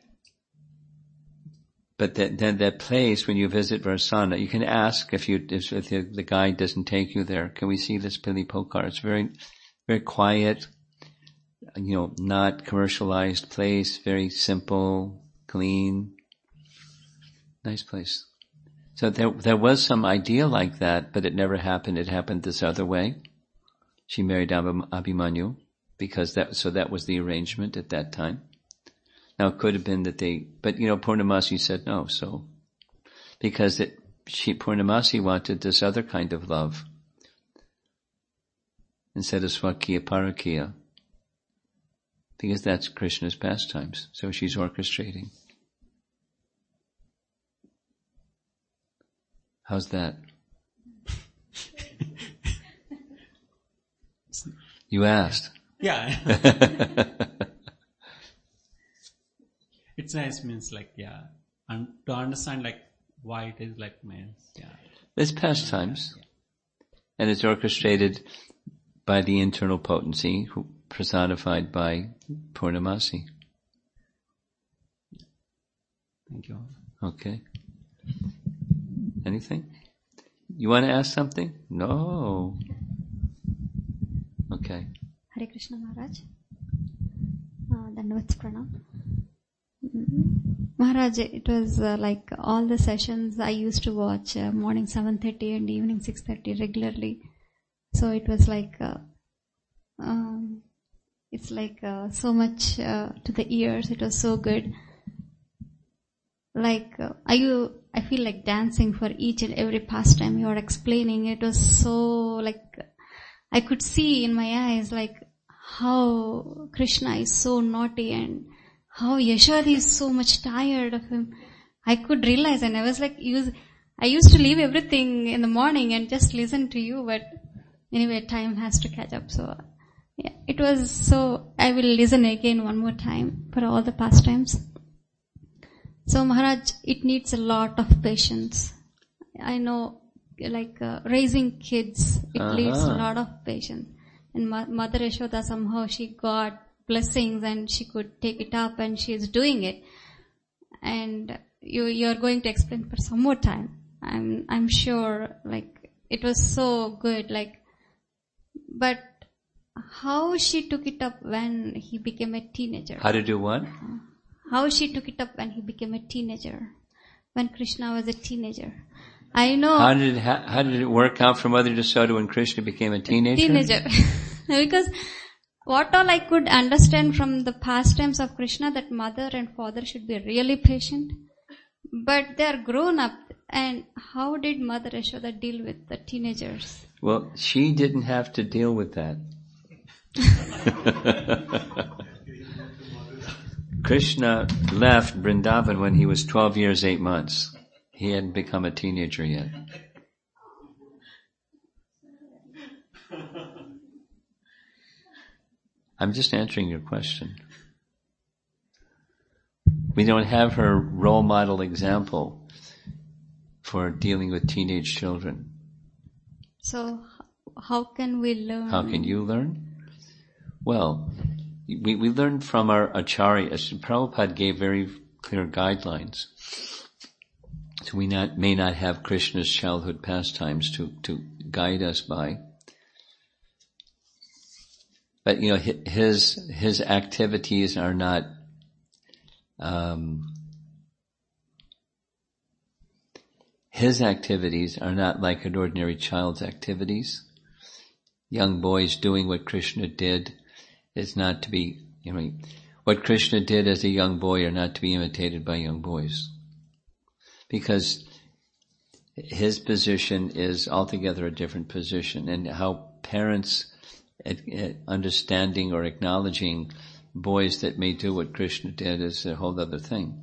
But that, that that place, when you visit Varsana, you can ask if you if, if the, the guide doesn't take you there. Can we see this Pili Pokar? It's very very quiet, you know, not commercialized place. Very simple, clean, nice place. So there there was some idea like that, but it never happened. It happened this other way. she married Abhimanyu because that, so that was the arrangement at that time. Now it could have been that they, but you know, Purnamasi said no, so, because it, she, Purnamasi wanted this other kind of love instead of Swakiya Parakiya, because that's Krishna's pastimes, so she's orchestrating. How's that? You asked. Yeah. It's nice, means like, yeah, and to understand like why it is like means, yeah. It's pastimes, and it's orchestrated by the internal potency, who, personified by Purnamasi. Thank you. Okay. Anything? You want to ask something? No. Okay. Hare Krishna Maharaj. Uh, Dandavats Pranam. Mm-hmm. Maharaj, it was uh, like all the sessions I used to watch uh, morning seven thirty and evening six thirty regularly. So it was like, uh, um, it's like uh, so much uh, to the ears. It was so good. Like, uh, are you, I feel like dancing for each and every pastime you are explaining. It was so like, I could see in my eyes like how Krishna is so naughty and how Yashoda is so much tired of him. I could realize, and I was like, I used to leave everything in the morning and just listen to you, but anyway, time has to catch up. So yeah, it was so, I will listen again one more time for all the pastimes. So Maharaj, it needs a lot of patience. I know, like uh, raising kids, it uh-huh. needs a lot of patience. And Ma- Mother Yashoda, somehow she got blessings and she could take it up and she is doing it. And you, you're going to explain for some more time. I'm, I'm sure, like, it was so good, like, but how she took it up when he became a teenager. How to do what? How she took it up when he became a teenager, when Krishna was a teenager. I know. How did it, how, how did it work out for Mother Yashoda when Krishna became a teenager? Teenager. Because what all I could understand from the pastimes of Krishna, that mother and father should be really patient. But they are grown up. And how did Mother Yashoda deal with the teenagers? Well, she didn't have to deal with that. Krishna left Vrindavan when he was twelve years, eight months. He hadn't become a teenager yet. I'm just answering your question. We don't have her role model example for dealing with teenage children. So, how can we learn? How can you learn? Well, we, we learned from our Acharya. Prabhupada gave very clear guidelines. So we not, may not have Krishna's childhood pastimes to, to guide us by. But, you know, his, his activities are not, um, his activities are not like an ordinary child's activities. Young boys doing what Krishna did is not to be, you know, what Krishna did as a young boy are not to be imitated by young boys. Because his position is altogether a different position, and how parents at, at understanding or acknowledging boys that may do what Krishna did is a whole other thing.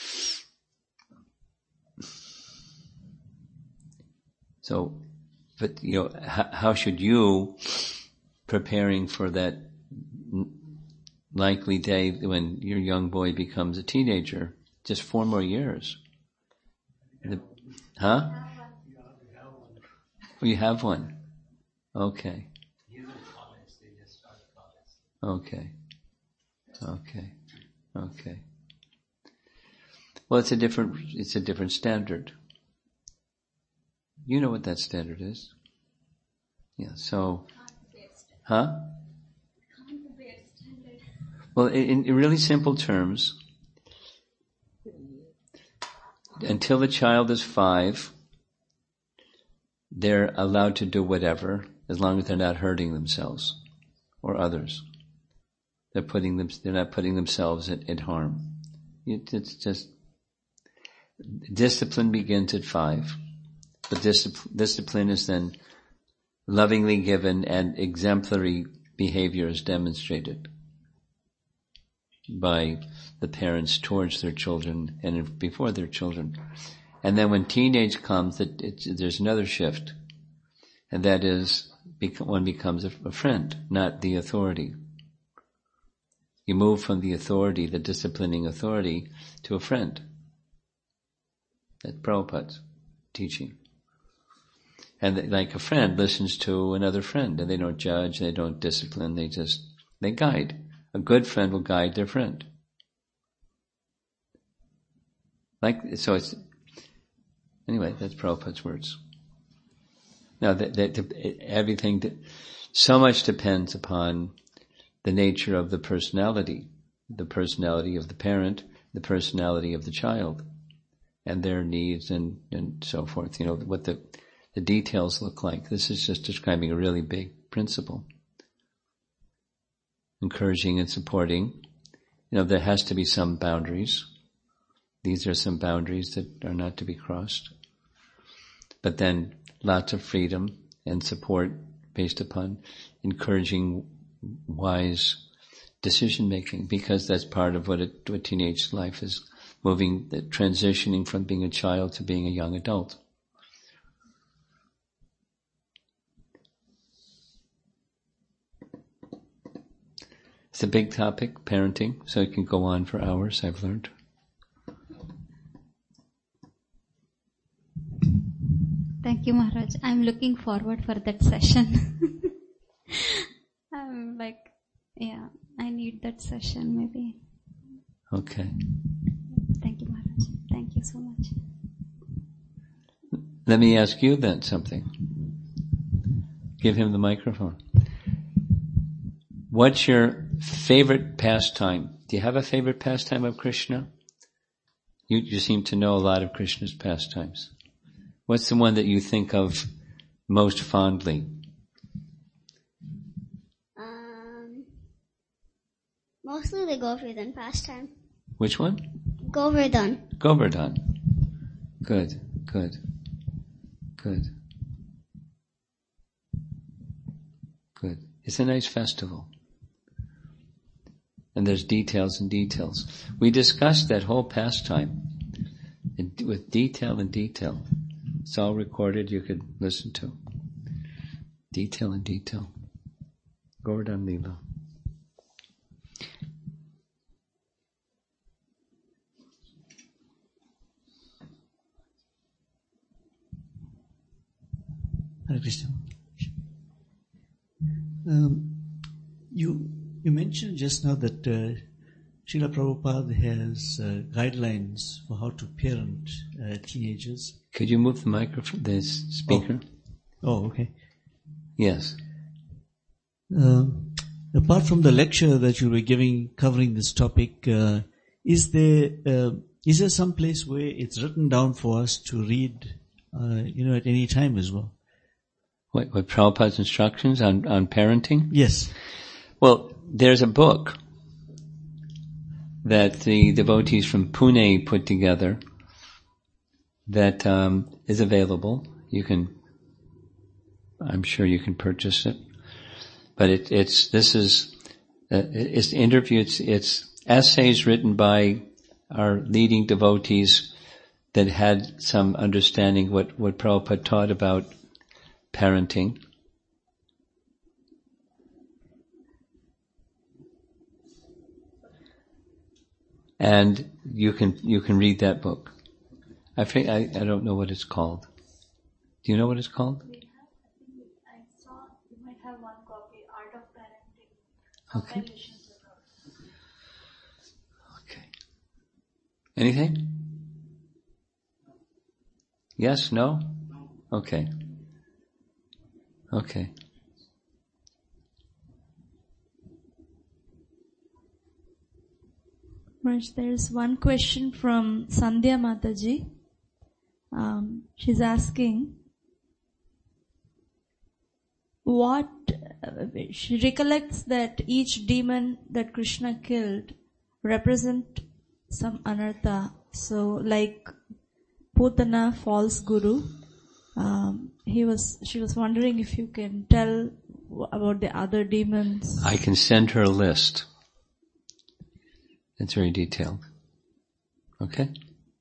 So, but you know, how, how should you, preparing for that likely day when your young boy becomes a teenager, just four more years. The, huh? Oh, you have one. Okay. Okay. Okay. Okay. Well, it's a different, it's a different standard. You know what that standard is. Yeah, so, huh? Well, in, in really simple terms, until the child is five, they're allowed to do whatever. as long as they're not hurting themselves or others. They're putting them, they're not putting themselves at, at harm. It, it's just, discipline begins at five, but discipl- discipline is then lovingly given and exemplary behavior is demonstrated by the parents towards their children and before their children. And then when teenage comes, it, it, there's another shift, and that is one becomes a, a friend, not the authority. You move from the authority, the disciplining authority, to a friend. That's Prabhupada's teaching. And like a friend listens to another friend, and they don't judge, they don't discipline, they just, they guide. A good friend will guide their friend. Like, so it's, anyway, that's Prabhupada's words. Now, that, that, everything, so much depends upon the nature of the personality, the personality of the parent, the personality of the child, and their needs and, and so forth. You know, what the, the details look like. This is just describing a really big principle. Encouraging and supporting. You know, there has to be some boundaries. These are some boundaries that are not to be crossed. But then lots of freedom and support based upon encouraging wise decision making, because that's part of what, it, what teenage life is, moving, transitioning from being a child to being a young adult. It's a big topic, parenting, so it can go on for hours, I've learned. Thank you, Maharaj. I'm looking forward for that session. I'm like, yeah, I need that session maybe. Okay. Thank you, Maharaj. Thank you so much. Let me ask you then something. Give him the microphone. What's your favorite pastime? Do you have a favorite pastime of Krishna? You, you seem to know a lot of Krishna's pastimes. What's the one that you think of most fondly? Um, mostly the Govardhan pastime. Which one? Govardhan. Govardhan. Good, good, good. Good. It's a nice festival. And there's details and details. We discussed that whole pastime in, with detail and detail. It's all recorded, you could listen to. Detail and detail. Govardhan Leela. Hare Krishna. Um, you you mentioned just now that uh, Srila Prabhupada has uh, guidelines for how to parent uh, teenagers. Could you move the microphone, the speaker? Oh, oh okay. Yes. Um, apart from the lecture that you were giving covering this topic, uh, is there uh, is there some place where it's written down for us to read, uh, you know, at any time as well? What, what Prabhupada's instructions on, on parenting? Yes. Well, there's a book that the devotees from Pune put together that um, is available. You can, I'm sure you can purchase it. But it, it's, this is, uh, it's interview, it's, it's essays written by our leading devotees that had some understanding what, what Prabhupada taught about parenting. And you can, you can read that book. I think, I, I don't know what it's called. Do you know what it's called? We have, I think I saw, you might have one copy, Art of Parenting. Okay. Compilations of those. Okay. Anything? Yes? No? Okay. Okay. Maharaj, there's one question from Sandhya Mataji. Um, she's asking, what, uh, she recollects that each demon that Krishna killed represent some anartha. So like Putana, false guru, um, he was, she was wondering if you can tell about the other demons. I can send her a list. It's very detailed. Okay?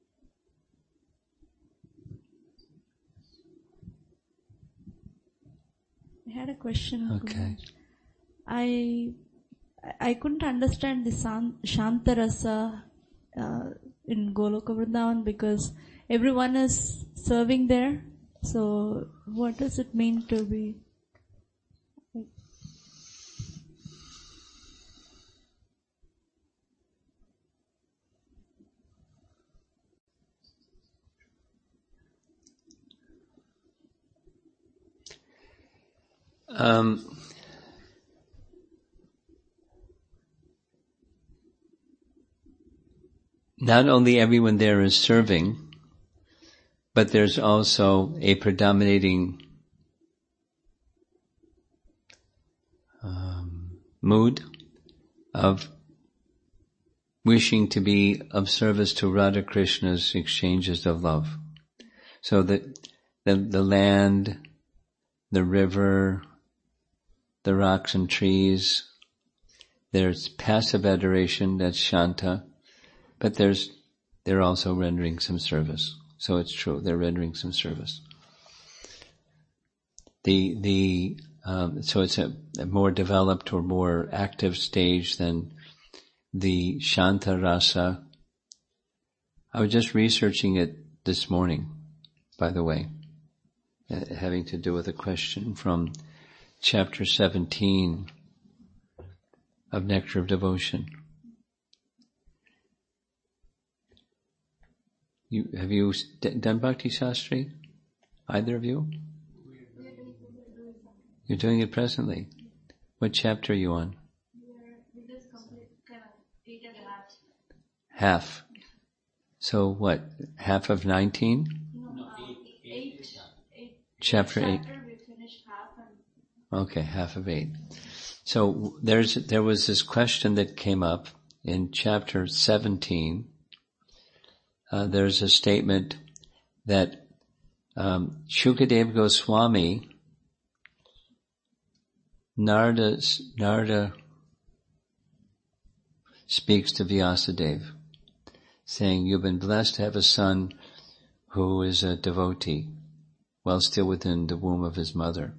I had a question. Okay. I I couldn't understand the Shantarasa uh, in Goloka Vrindavan because everyone is serving there. So what does it mean to be? Um, not only everyone there is serving, but there's also a predominating um, mood of wishing to be of service to Radha Krishna's exchanges of love. So that the, the land, the river, the rocks and trees, there's passive adoration, that's Shanta, but there's, they're also rendering some service. So it's true, they're rendering some service. The, the, um, so it's a, a more developed or more active stage than the Shanta Rasa. I was just researching it this morning, by the way, uh, having to do with a question from chapter seventeen of Nectar of Devotion. You, have you done Bhakti Shastri? Either of you? You're doing it presently. What chapter are you on? We just complete kind of eight and a half. Half. So what? Half of nineteen? No, um, eight. eight. Chapter eight. Chapter we finished half and Okay, half of eight. So there's there was this question that came up in chapter seventeen. Uh, there's a statement that um, Shukadeva Goswami, Narada, Narada speaks to Vyasadeva, saying, "You've been blessed to have a son who is a devotee, while still within the womb of his mother."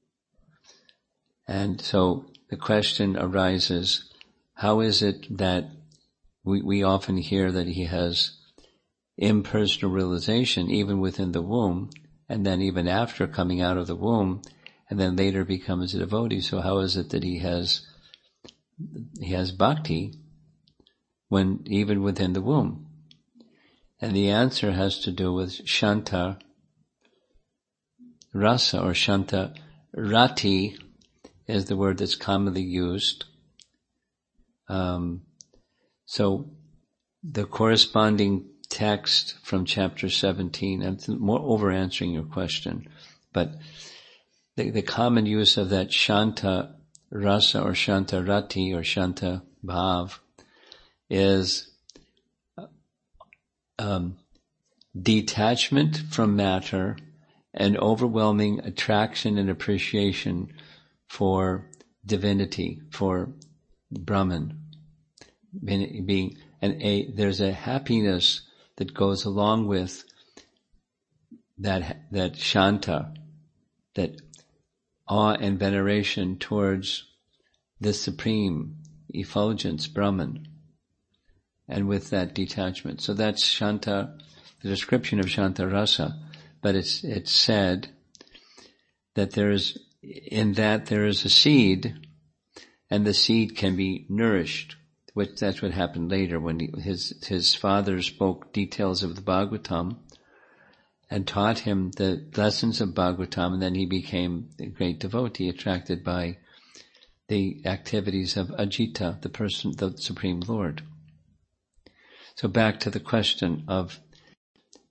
And so the question arises, how is it that we, we often hear that he has impersonal realization even within the womb, and then even after coming out of the womb, and then later becomes a devotee? So how is it that he has he has bhakti when even within the womb? And the answer has to do with Shanta Rasa, or Shanta Rati is the word that's commonly used. Um, so the corresponding text from chapter seventeen, and it's more over answering your question, but the, the common use of that Shanta Rasa or Shanta Rati or Shanta Bhav is um, detachment from matter and overwhelming attraction and appreciation for divinity, for Brahman, being, and a, there's a happiness that goes along with that, that Shanta, that awe and veneration towards the supreme effulgence, Brahman, and with that detachment. So that's Shanta, the description of Shanta Rasa, but it's, it's said that there is, in that there is a seed, and the seed can be nourished, which that's what happened later when he, his his father spoke details of the Bhagavatam and taught him the lessons of Bhagavatam, and then he became a great devotee attracted by the activities of Ajita, the person, the Supreme Lord. So back to the question of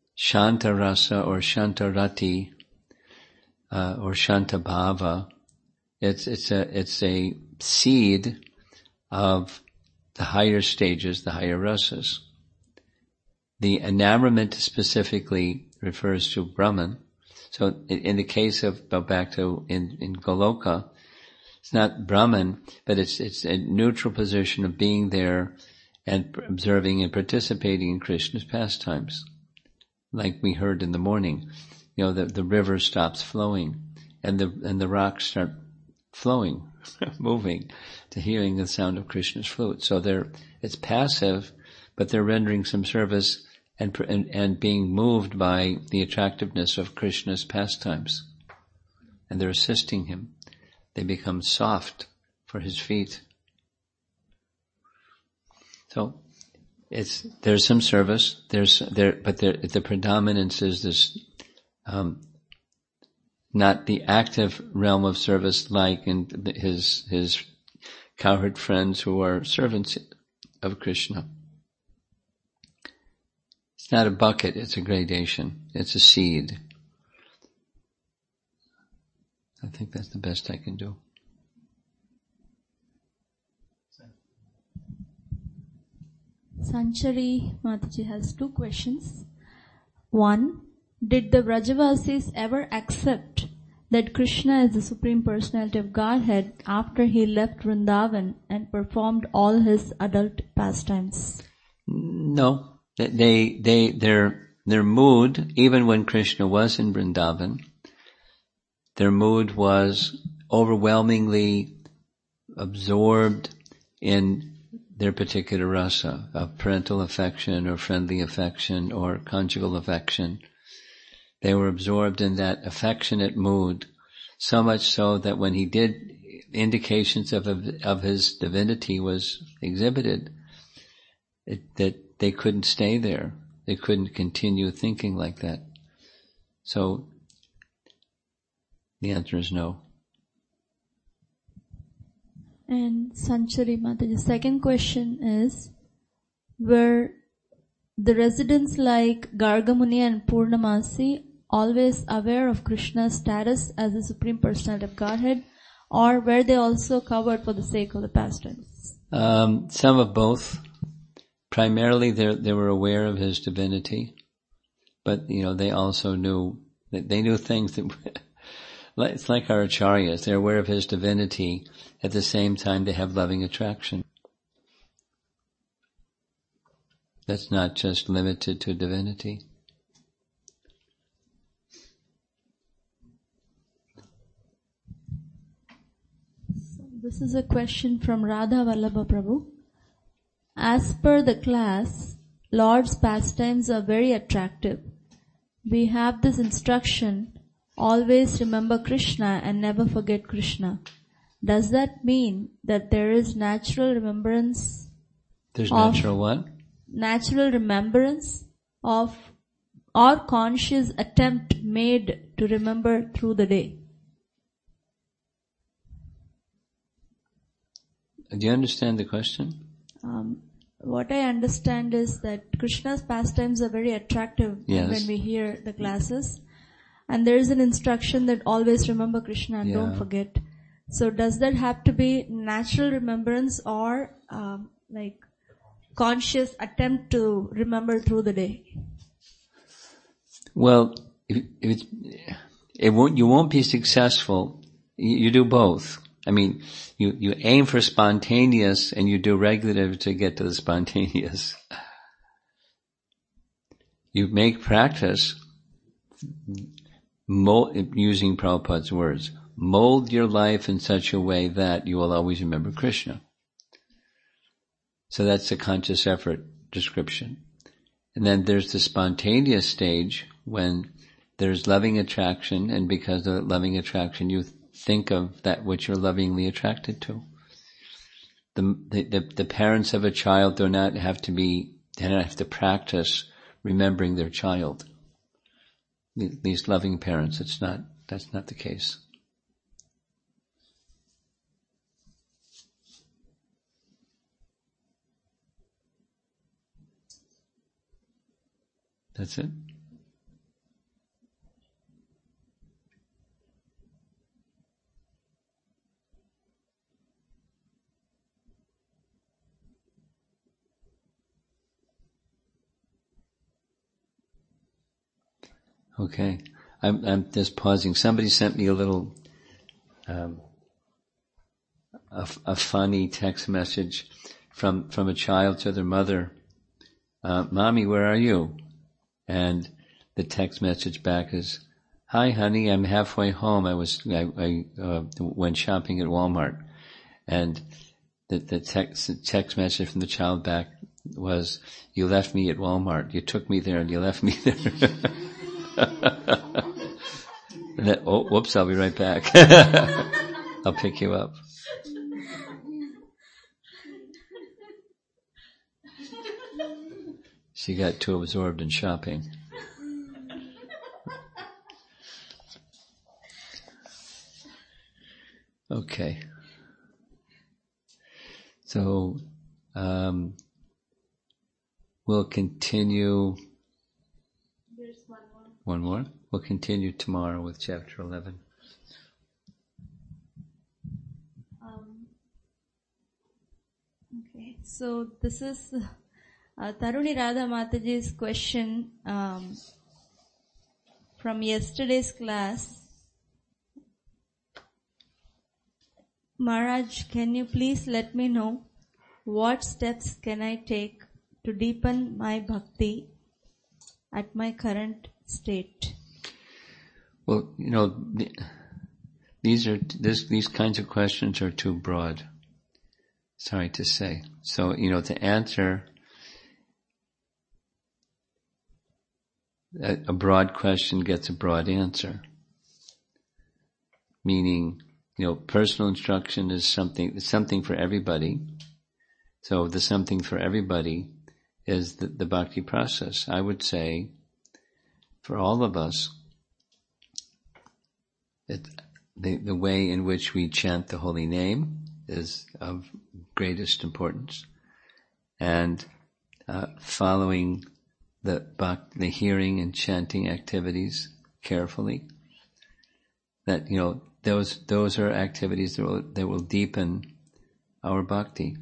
Shanta Rasa or Shanta Rati, Uh, or Shanta Bhava, It's, it's a, it's a seed of the higher stages, the higher rasas. The enamorment specifically refers to Brahman. So in, in the case of, go back to, in, in Goloka, it's not Brahman, but it's, it's a neutral position of being there and observing and participating in Krishna's pastimes. Like we heard in the morning, you know, the, the river stops flowing and the, and the rocks start flowing, moving to hearing the sound of Krishna's flute. So they're, it's passive, but they're rendering some service and, and, and being moved by the attractiveness of Krishna's pastimes. And they're assisting him. They become soft for his feet. So, it's, there's some service, there's, there, but there, the predominance is this, um, not the active realm of service like in his, his cowherd friends who are servants of Krishna. It's not a bucket, it's a gradation, it's a seed. I think that's the best I can do. Sanchari Mataji has two questions. One, did the Vrajavasis ever accept that Krishna is the Supreme Personality of Godhead after he left Vrindavan and performed all his adult pastimes? No. They, they, their, their mood, even when Krishna was in Vrindavan, their mood was overwhelmingly absorbed in their particular rasa of parental affection or friendly affection or conjugal affection. They were absorbed in that affectionate mood, so much so that when he did, indications of, of his divinity was exhibited, it, that they couldn't stay there. They couldn't continue thinking like that. So, the answer is no. And Sanchari Mataji, second question is, were the residents like Gargamuni and Purnamasi always aware of Krishna's status as the Supreme Personality of Godhead, or were they also covered for the sake of the pastimes? Um, some of both. Primarily they they were aware of his divinity, but you know they also knew that they knew things that it's like our acharyas. They're aware of his divinity. At the same time, they have loving attraction. That's not just limited to divinity. This is a question from Radha Vallabha Prabhu. As per the class, Lord's pastimes are very attractive. We have this instruction, always remember Krishna and never forget Krishna. Does that mean that there is natural remembrance? There's of, natural what? Natural remembrance of or conscious attempt made to remember through the day. Do you understand the question? Um, what I understand is that Krishna's pastimes are very attractive yes. when we hear the classes. And there is an instruction that always remember Krishna and yeah. don't forget. So does that have to be natural remembrance or um, like conscious attempt to remember through the day? Well, if, if it's, it won't, you won't be successful. You, you do both. I mean, you, you aim for spontaneous and you do regulative to get to the spontaneous. You make practice, mold, using Prabhupada's words, mold your life in such a way that you will always remember Krishna. So that's the conscious effort description. And then there's the spontaneous stage when there's loving attraction, and because of loving attraction you think of that which you're lovingly attracted to. The, the, the parents of a child do not have to be, they don't have to practice remembering their child. These loving parents, it's not, that's not the case. That's it. Okay. I'm, I'm just pausing. Somebody sent me a little, um, a, a funny text message from, from a child to their mother. Uh, Mommy, where are you? And the text message back is, hi honey, I'm halfway home. I was, I, I uh, went shopping at Walmart. And the, the text, the text message from the child back was, you left me at Walmart. You took me there and you left me there. And then, oh, whoops, I'll be right back. I'll pick you up. She got too absorbed in shopping. Okay. So, um, we'll continue. There's one more. One more? We'll continue tomorrow with chapter eleven. Um, okay, so this is uh, Taruni Radha Mataji's question um, from yesterday's class. Maharaj, can you please let me know what steps can I take to deepen my bhakti at my current state? Well, you know, these are this, these kinds of questions are too broad. Sorry to say. So, you know, to answer a, a broad question gets a broad answer. Meaning, you know, personal instruction is something, something for everybody. So the something for everybody is the, the bhakti process. I would say, for all of us, it, the, the way in which we chant the holy name is of greatest importance. And uh, following the bhakti, the hearing and chanting activities carefully, that, you know, those those are activities that will, that will deepen our bhakti.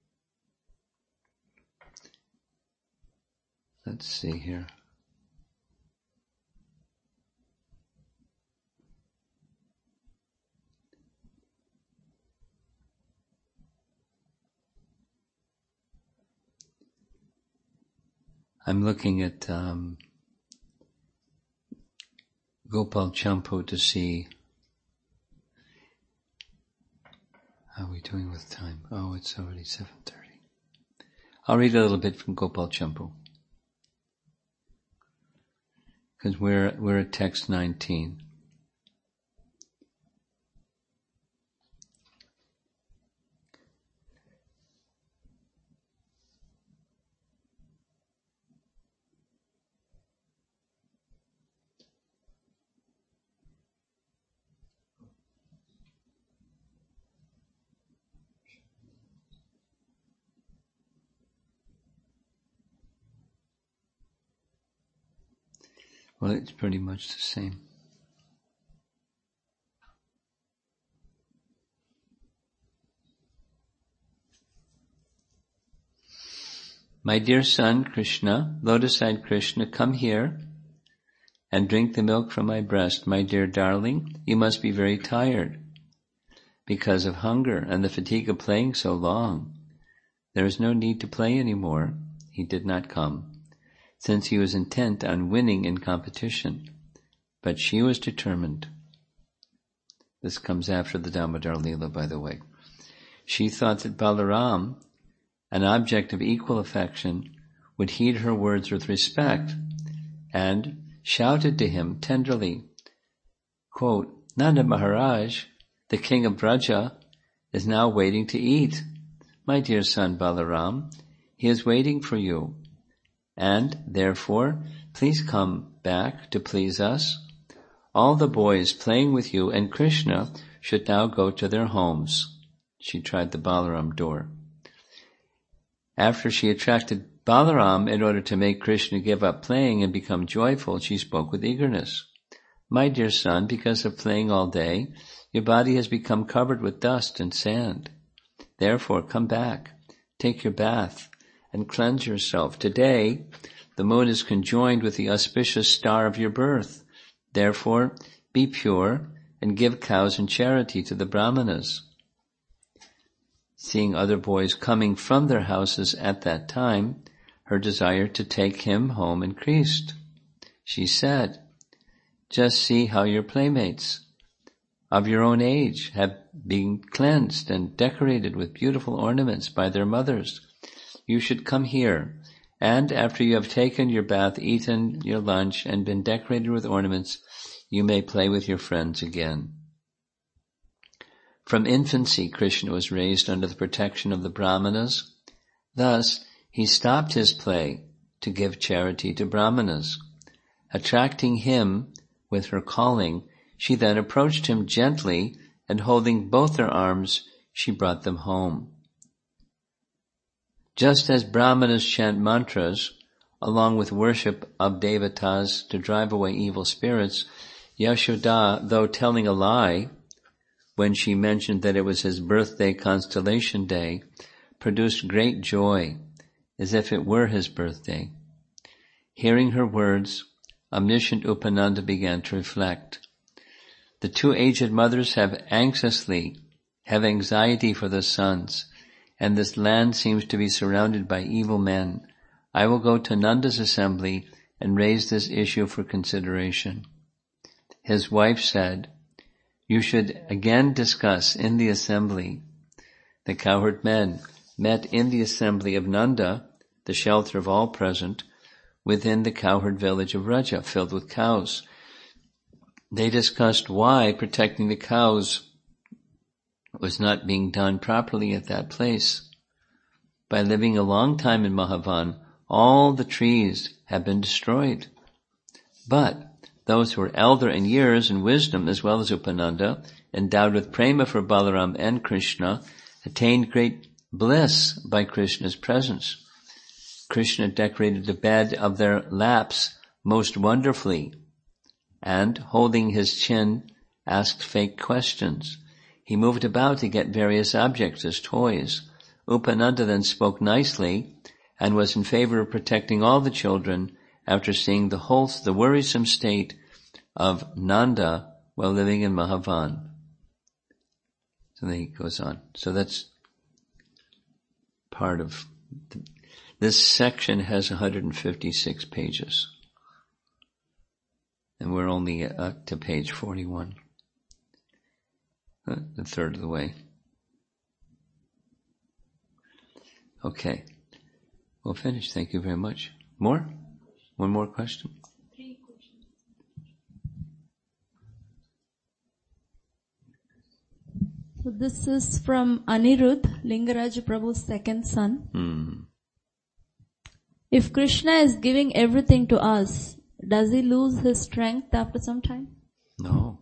Let's see here. I'm looking at um, Gopal Champu to see how are we doing with time. Oh, it's already seven thirty. I'll read a little bit from Gopal Champu, because we're we're at text nineteen. Well, it's pretty much the same. My dear son, Krishna, lotus-eyed Krishna, come here and drink the milk from my breast. My dear darling, you must be very tired because of hunger and the fatigue of playing so long. There is no need to play any more. He did not come, since he was intent on winning in competition. But she was determined. This comes after the Damodar Leela, by the way. She thought that Balaram, an object of equal affection, would heed her words with respect, and shouted to him tenderly, quote, Nanda Maharaj, the king of Braja, is now waiting to eat. My dear son Balaram, he is waiting for you. And, therefore, please come back to please us. All the boys playing with you and Krishna should now go to their homes. She tried the Balaram door. After she attracted Balaram in order to make Krishna give up playing and become joyful, she spoke with eagerness. My dear son, because of playing all day, your body has become covered with dust and sand. Therefore, come back, take your bath, and cleanse yourself. Today, the moon is conjoined with the auspicious star of your birth. Therefore, be pure and give cows in charity to the brahmanas. Seeing other boys coming from their houses at that time, her desire to take him home increased. She said, just see how your playmates of your own age have been cleansed and decorated with beautiful ornaments by their mothers. You should come here, and after you have taken your bath, eaten your lunch, and been decorated with ornaments, you may play with your friends again. From infancy, Krishna was raised under the protection of the brahmanas. Thus, he stopped his play to give charity to brahmanas. Attracting him with her calling, she then approached him gently, and holding both her arms, she brought them home. Just as brahmanas chant mantras, along with worship of devatas to drive away evil spirits, Yashoda, though telling a lie, when she mentioned that it was his birthday constellation day, produced great joy, as if it were his birthday. Hearing her words, omniscient Upananda began to reflect. The two aged mothers have anxiously, have anxiety for the sons, and this land seems to be surrounded by evil men. I will go to Nanda's assembly and raise this issue for consideration. His wife said, you should again discuss in the assembly. The cowherd men met in the assembly of Nanda, the shelter of all present, within the cowherd village of Vraja, filled with cows. They discussed why protecting the cows was not being done properly at that place. By living a long time in Mahavan, all the trees have been destroyed. But those who are elder in years and wisdom, as well as Upananda, endowed with prema for Balaram and Krishna, attained great bliss by Krishna's presence. Krishna decorated the bed of their laps most wonderfully, and, holding his chin, asked fake questions. He moved about to get various objects as toys. Upananda then spoke nicely and was in favor of protecting all the children after seeing the whole, the worrisome state of Nanda while living in Mahavan. So then he goes on. So that's part of, the, this section has one hundred fifty-six pages. And we're only up to page forty-one. Uh, the third of the way. Okay. We'll finish. Thank you very much. More? One more question? Three questions. So this is from Anirudh, Lingaraja Prabhu's second son. Hmm. If Krishna is giving everything to us, does he lose his strength after some time? No.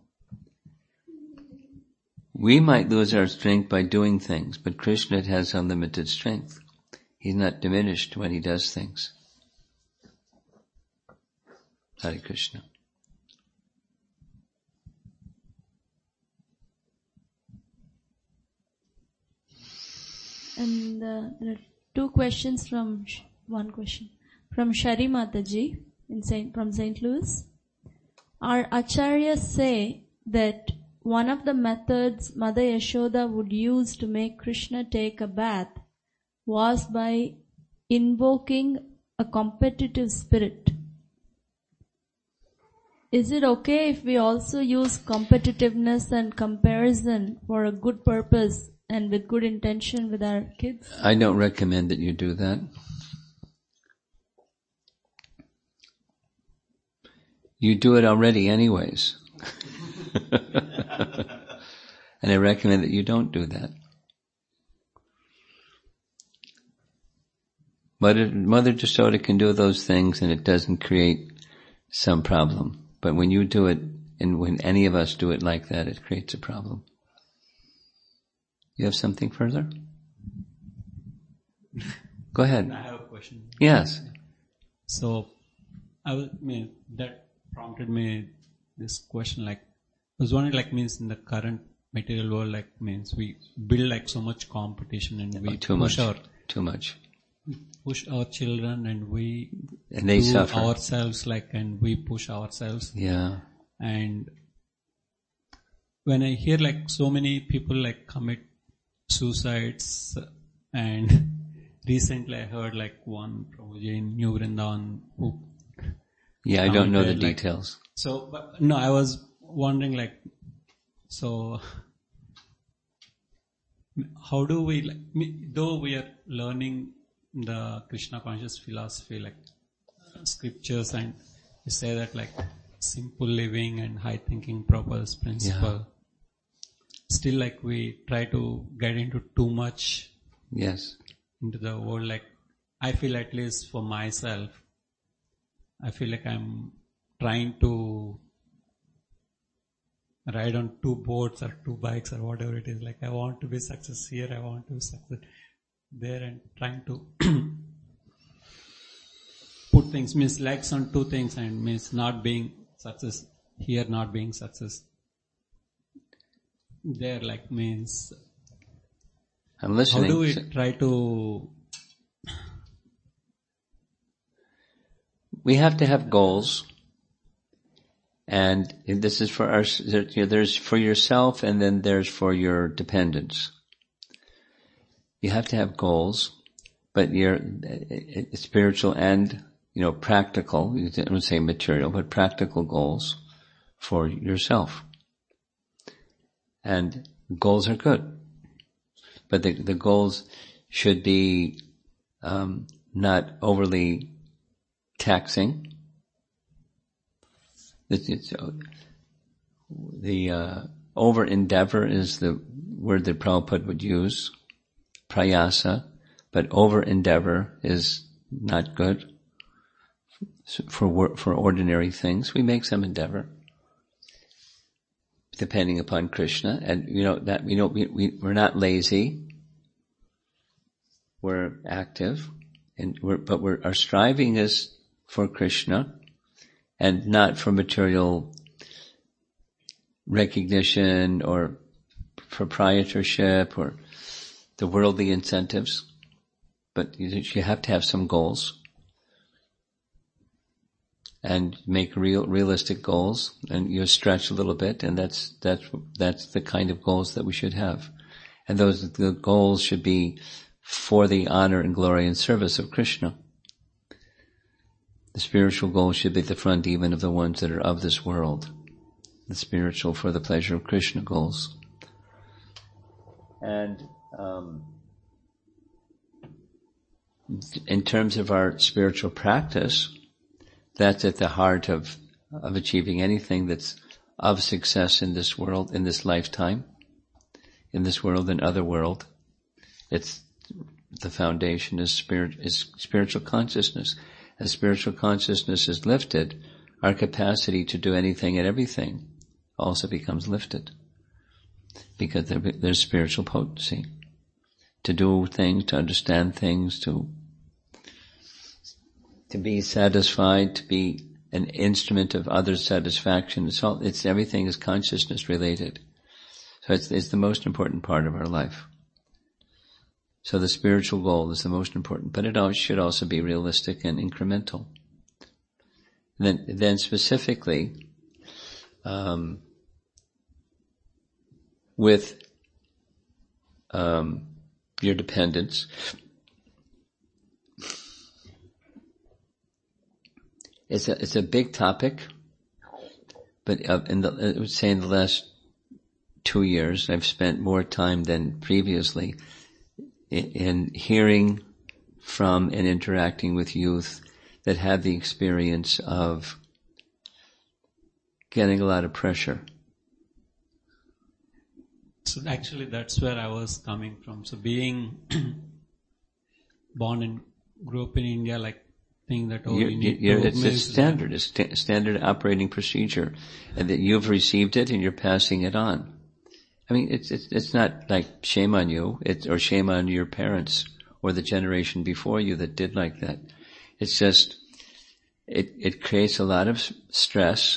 We might lose our strength by doing things, but Krishna has unlimited strength. He's not diminished when he does things. Hare Krishna. And uh, there are two questions from, one question, from Shari Mataji in Saint, from Saint Louis. Our acharyas say that one of the methods Mother Yashoda would use to make Krishna take a bath was by invoking a competitive spirit. Is it okay if we also use competitiveness and comparison for a good purpose and with good intention with our kids? I don't recommend that you do that. You do it already anyways. And I recommend that you don't do that. Mother, Mother Yashoda can do those things and it doesn't create some problem. But when you do it, and when any of us do it like that, it creates a problem. You have something further? Go ahead. I have a question. Yes. So, I was, I mean, that prompted me this question, like, I was wondering, like, means in the current material world, like, means we build like so much competition and we Oh, too push much. our, Too much. push our children and we And they do suffer. ourselves, like, and we push ourselves. Yeah. And when I hear like so many people like commit suicides, and recently I heard like one Prabhuji in New Vrindavan who Yeah, I don't know the like, details. So, but, no, I was wondering like, so how do we, like, though we are learning the Krishna conscious philosophy, like uh, scriptures, and we say that like simple living and high thinking purpose principle, yeah. Still like we try to get into too much yes into the world. Like I feel, at least for myself, I feel like I'm trying to ride on two boats or two bikes or whatever it is. Like I want to be success here, I want to be success there, and trying to put things, means legs on two things, and means not being success here, not being success there, like means I'm listening. How do we try to... We have to have goals. And this is for our, there's for yourself, and then there's for your dependents. You have to have goals, but you're spiritual and, you know, practical. I wouldn't say material, but practical goals for yourself. And goals are good, but the, the goals should be um, not overly taxing. It's, it's, the uh, over endeavor is the word that Prabhupada would use, prayasa, but over endeavor is not good for for ordinary things. We make some endeavor, depending upon Krishna, and you know that you know we, we we're not lazy. We're active, and we're but we're our striving is for Krishna, and not for material recognition or proprietorship or the worldly incentives. But you, you have to have some goals. And make real, realistic goals, and you stretch a little bit, and that's, that's, that's the kind of goals that we should have. And those, the goals should be for the honor and glory and service of Krishna. The spiritual goals should be the front even of the ones that are of this world. The spiritual for the pleasure of Krishna goals. And, um, in terms of our spiritual practice, that's at the heart of, of achieving anything that's of success in this world, in this lifetime, in this world and other world. It's, the foundation is spirit, is spiritual consciousness. As spiritual consciousness is lifted, our capacity to do anything and everything also becomes lifted. Because there, there's spiritual potency. To do things, to understand things, to to be satisfied, to be an instrument of others' satisfaction. It's all, it's, everything is consciousness related. So it's, it's the most important part of our life. So the spiritual goal is the most important, but it should also be realistic and incremental. And then, then specifically, um, with, um, your dependents, It's a, it's a big topic, but in the, I would say in the last two years, I've spent more time than previously in, in hearing from and interacting with youth that have the experience of getting a lot of pressure. So actually that's where I was coming from. So being born and grew up in India, like, that oh, you're, you need you're, to it's a standard, it's st- standard operating procedure, and that you've received it and you're passing it on. I mean, it's it's, it's not like shame on you, it's, or shame on your parents or the generation before you that did like that. It's just it it creates a lot of stress.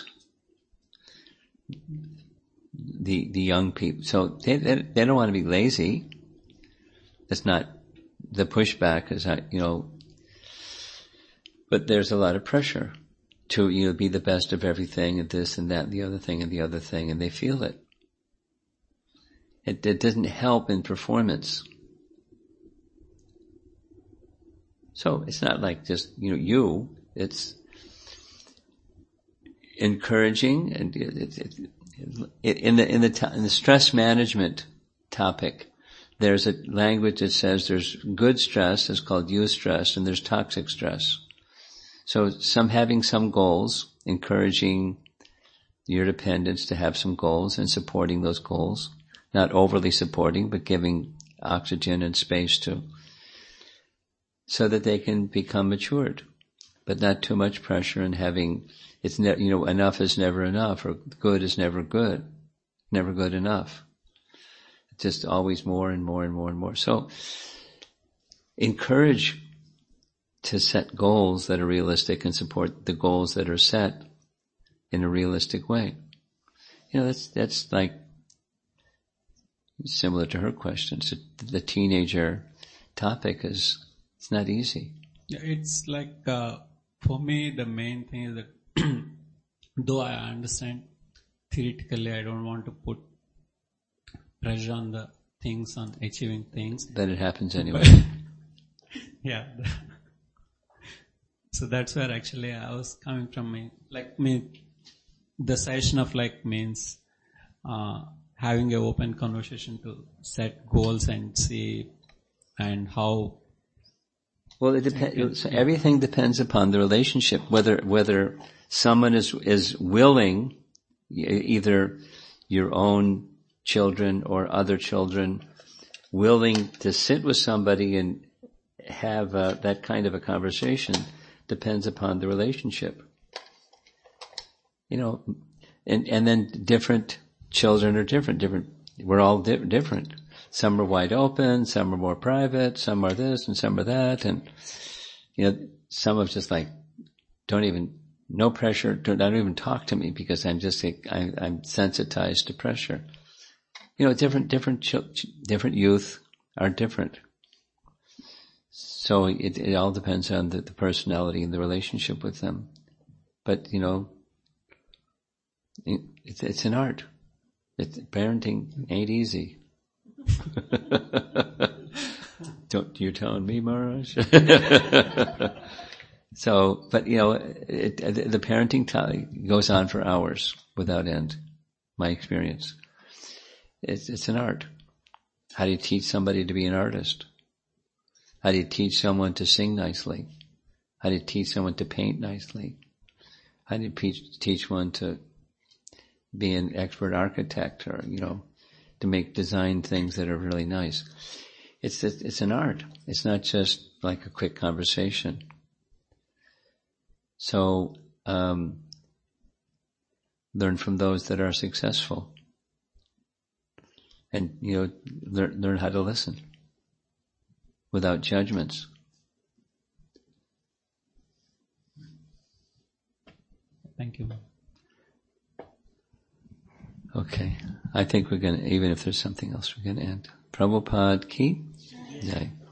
The the young people, so they they, they don't want to be lazy. That's not the pushback. Is that, you know. But there's a lot of pressure. to, you know, be the best of everything and this and that and the other thing and the other thing, and they feel it. It, it doesn't help in performance. So it's not like just, you know, you, it's encouraging, and it, it, it, it, in the, in the, in the stress management topic, there's a language that says there's good stress, it's called eustress, and there's toxic stress. So some having some goals, encouraging your dependents to have some goals and supporting those goals, not overly supporting, but giving oxygen and space to, so that they can become matured, but not too much pressure, and having, it's ne- you know, enough is never enough, or good is never good, never good enough. It's just always more and more and more and more. So encourage to set goals that are realistic and support the goals that are set in a realistic way. You know, that's, that's like similar to her question. So the teenager topic is, it's not easy. Yeah, it's like, uh, for me, the main thing is that though I understand theoretically, I don't want to put pressure on the things, on achieving things. But it happens anyway. Yeah. So that's where actually I was coming from. Me, like me, the session of like means uh, having an open conversation to set goals and see and how. Well, it depends. So everything depends upon the relationship. Whether whether someone is is willing, either your own children or other children, willing to sit with somebody and have uh, that kind of a conversation, depends upon the relationship. You know, and and then different children are different. Different. We're all di- different. Some are wide open, some are more private, some are this and some are that, and you know, some of just like don't even no pressure. Don't, don't even talk to me because I'm just like, I, I'm sensitized to pressure. You know, different different ch- different youth are different. So it, it all depends on the, the personality and the relationship with them. But, you know, it, it's, it's an art. It's, parenting ain't easy. Don't, you're telling me, Maharaj? So, but, you know, it, it, the parenting t- goes on for hours without end, my experience. It's, it's an art. How do you teach somebody to be an artist? How do you teach someone to sing nicely? How do you teach someone to paint nicely? How do you teach, teach one to be an expert architect, or, you know, to make design things that are really nice? It's, it's, it's an art. It's not just like a quick conversation. So, um, learn from those that are successful. And, you know, learn, learn how to listen without judgments. Thank you. Okay. I think we're going to, even if there's something else, we're going to end. Prabhupada ki jai.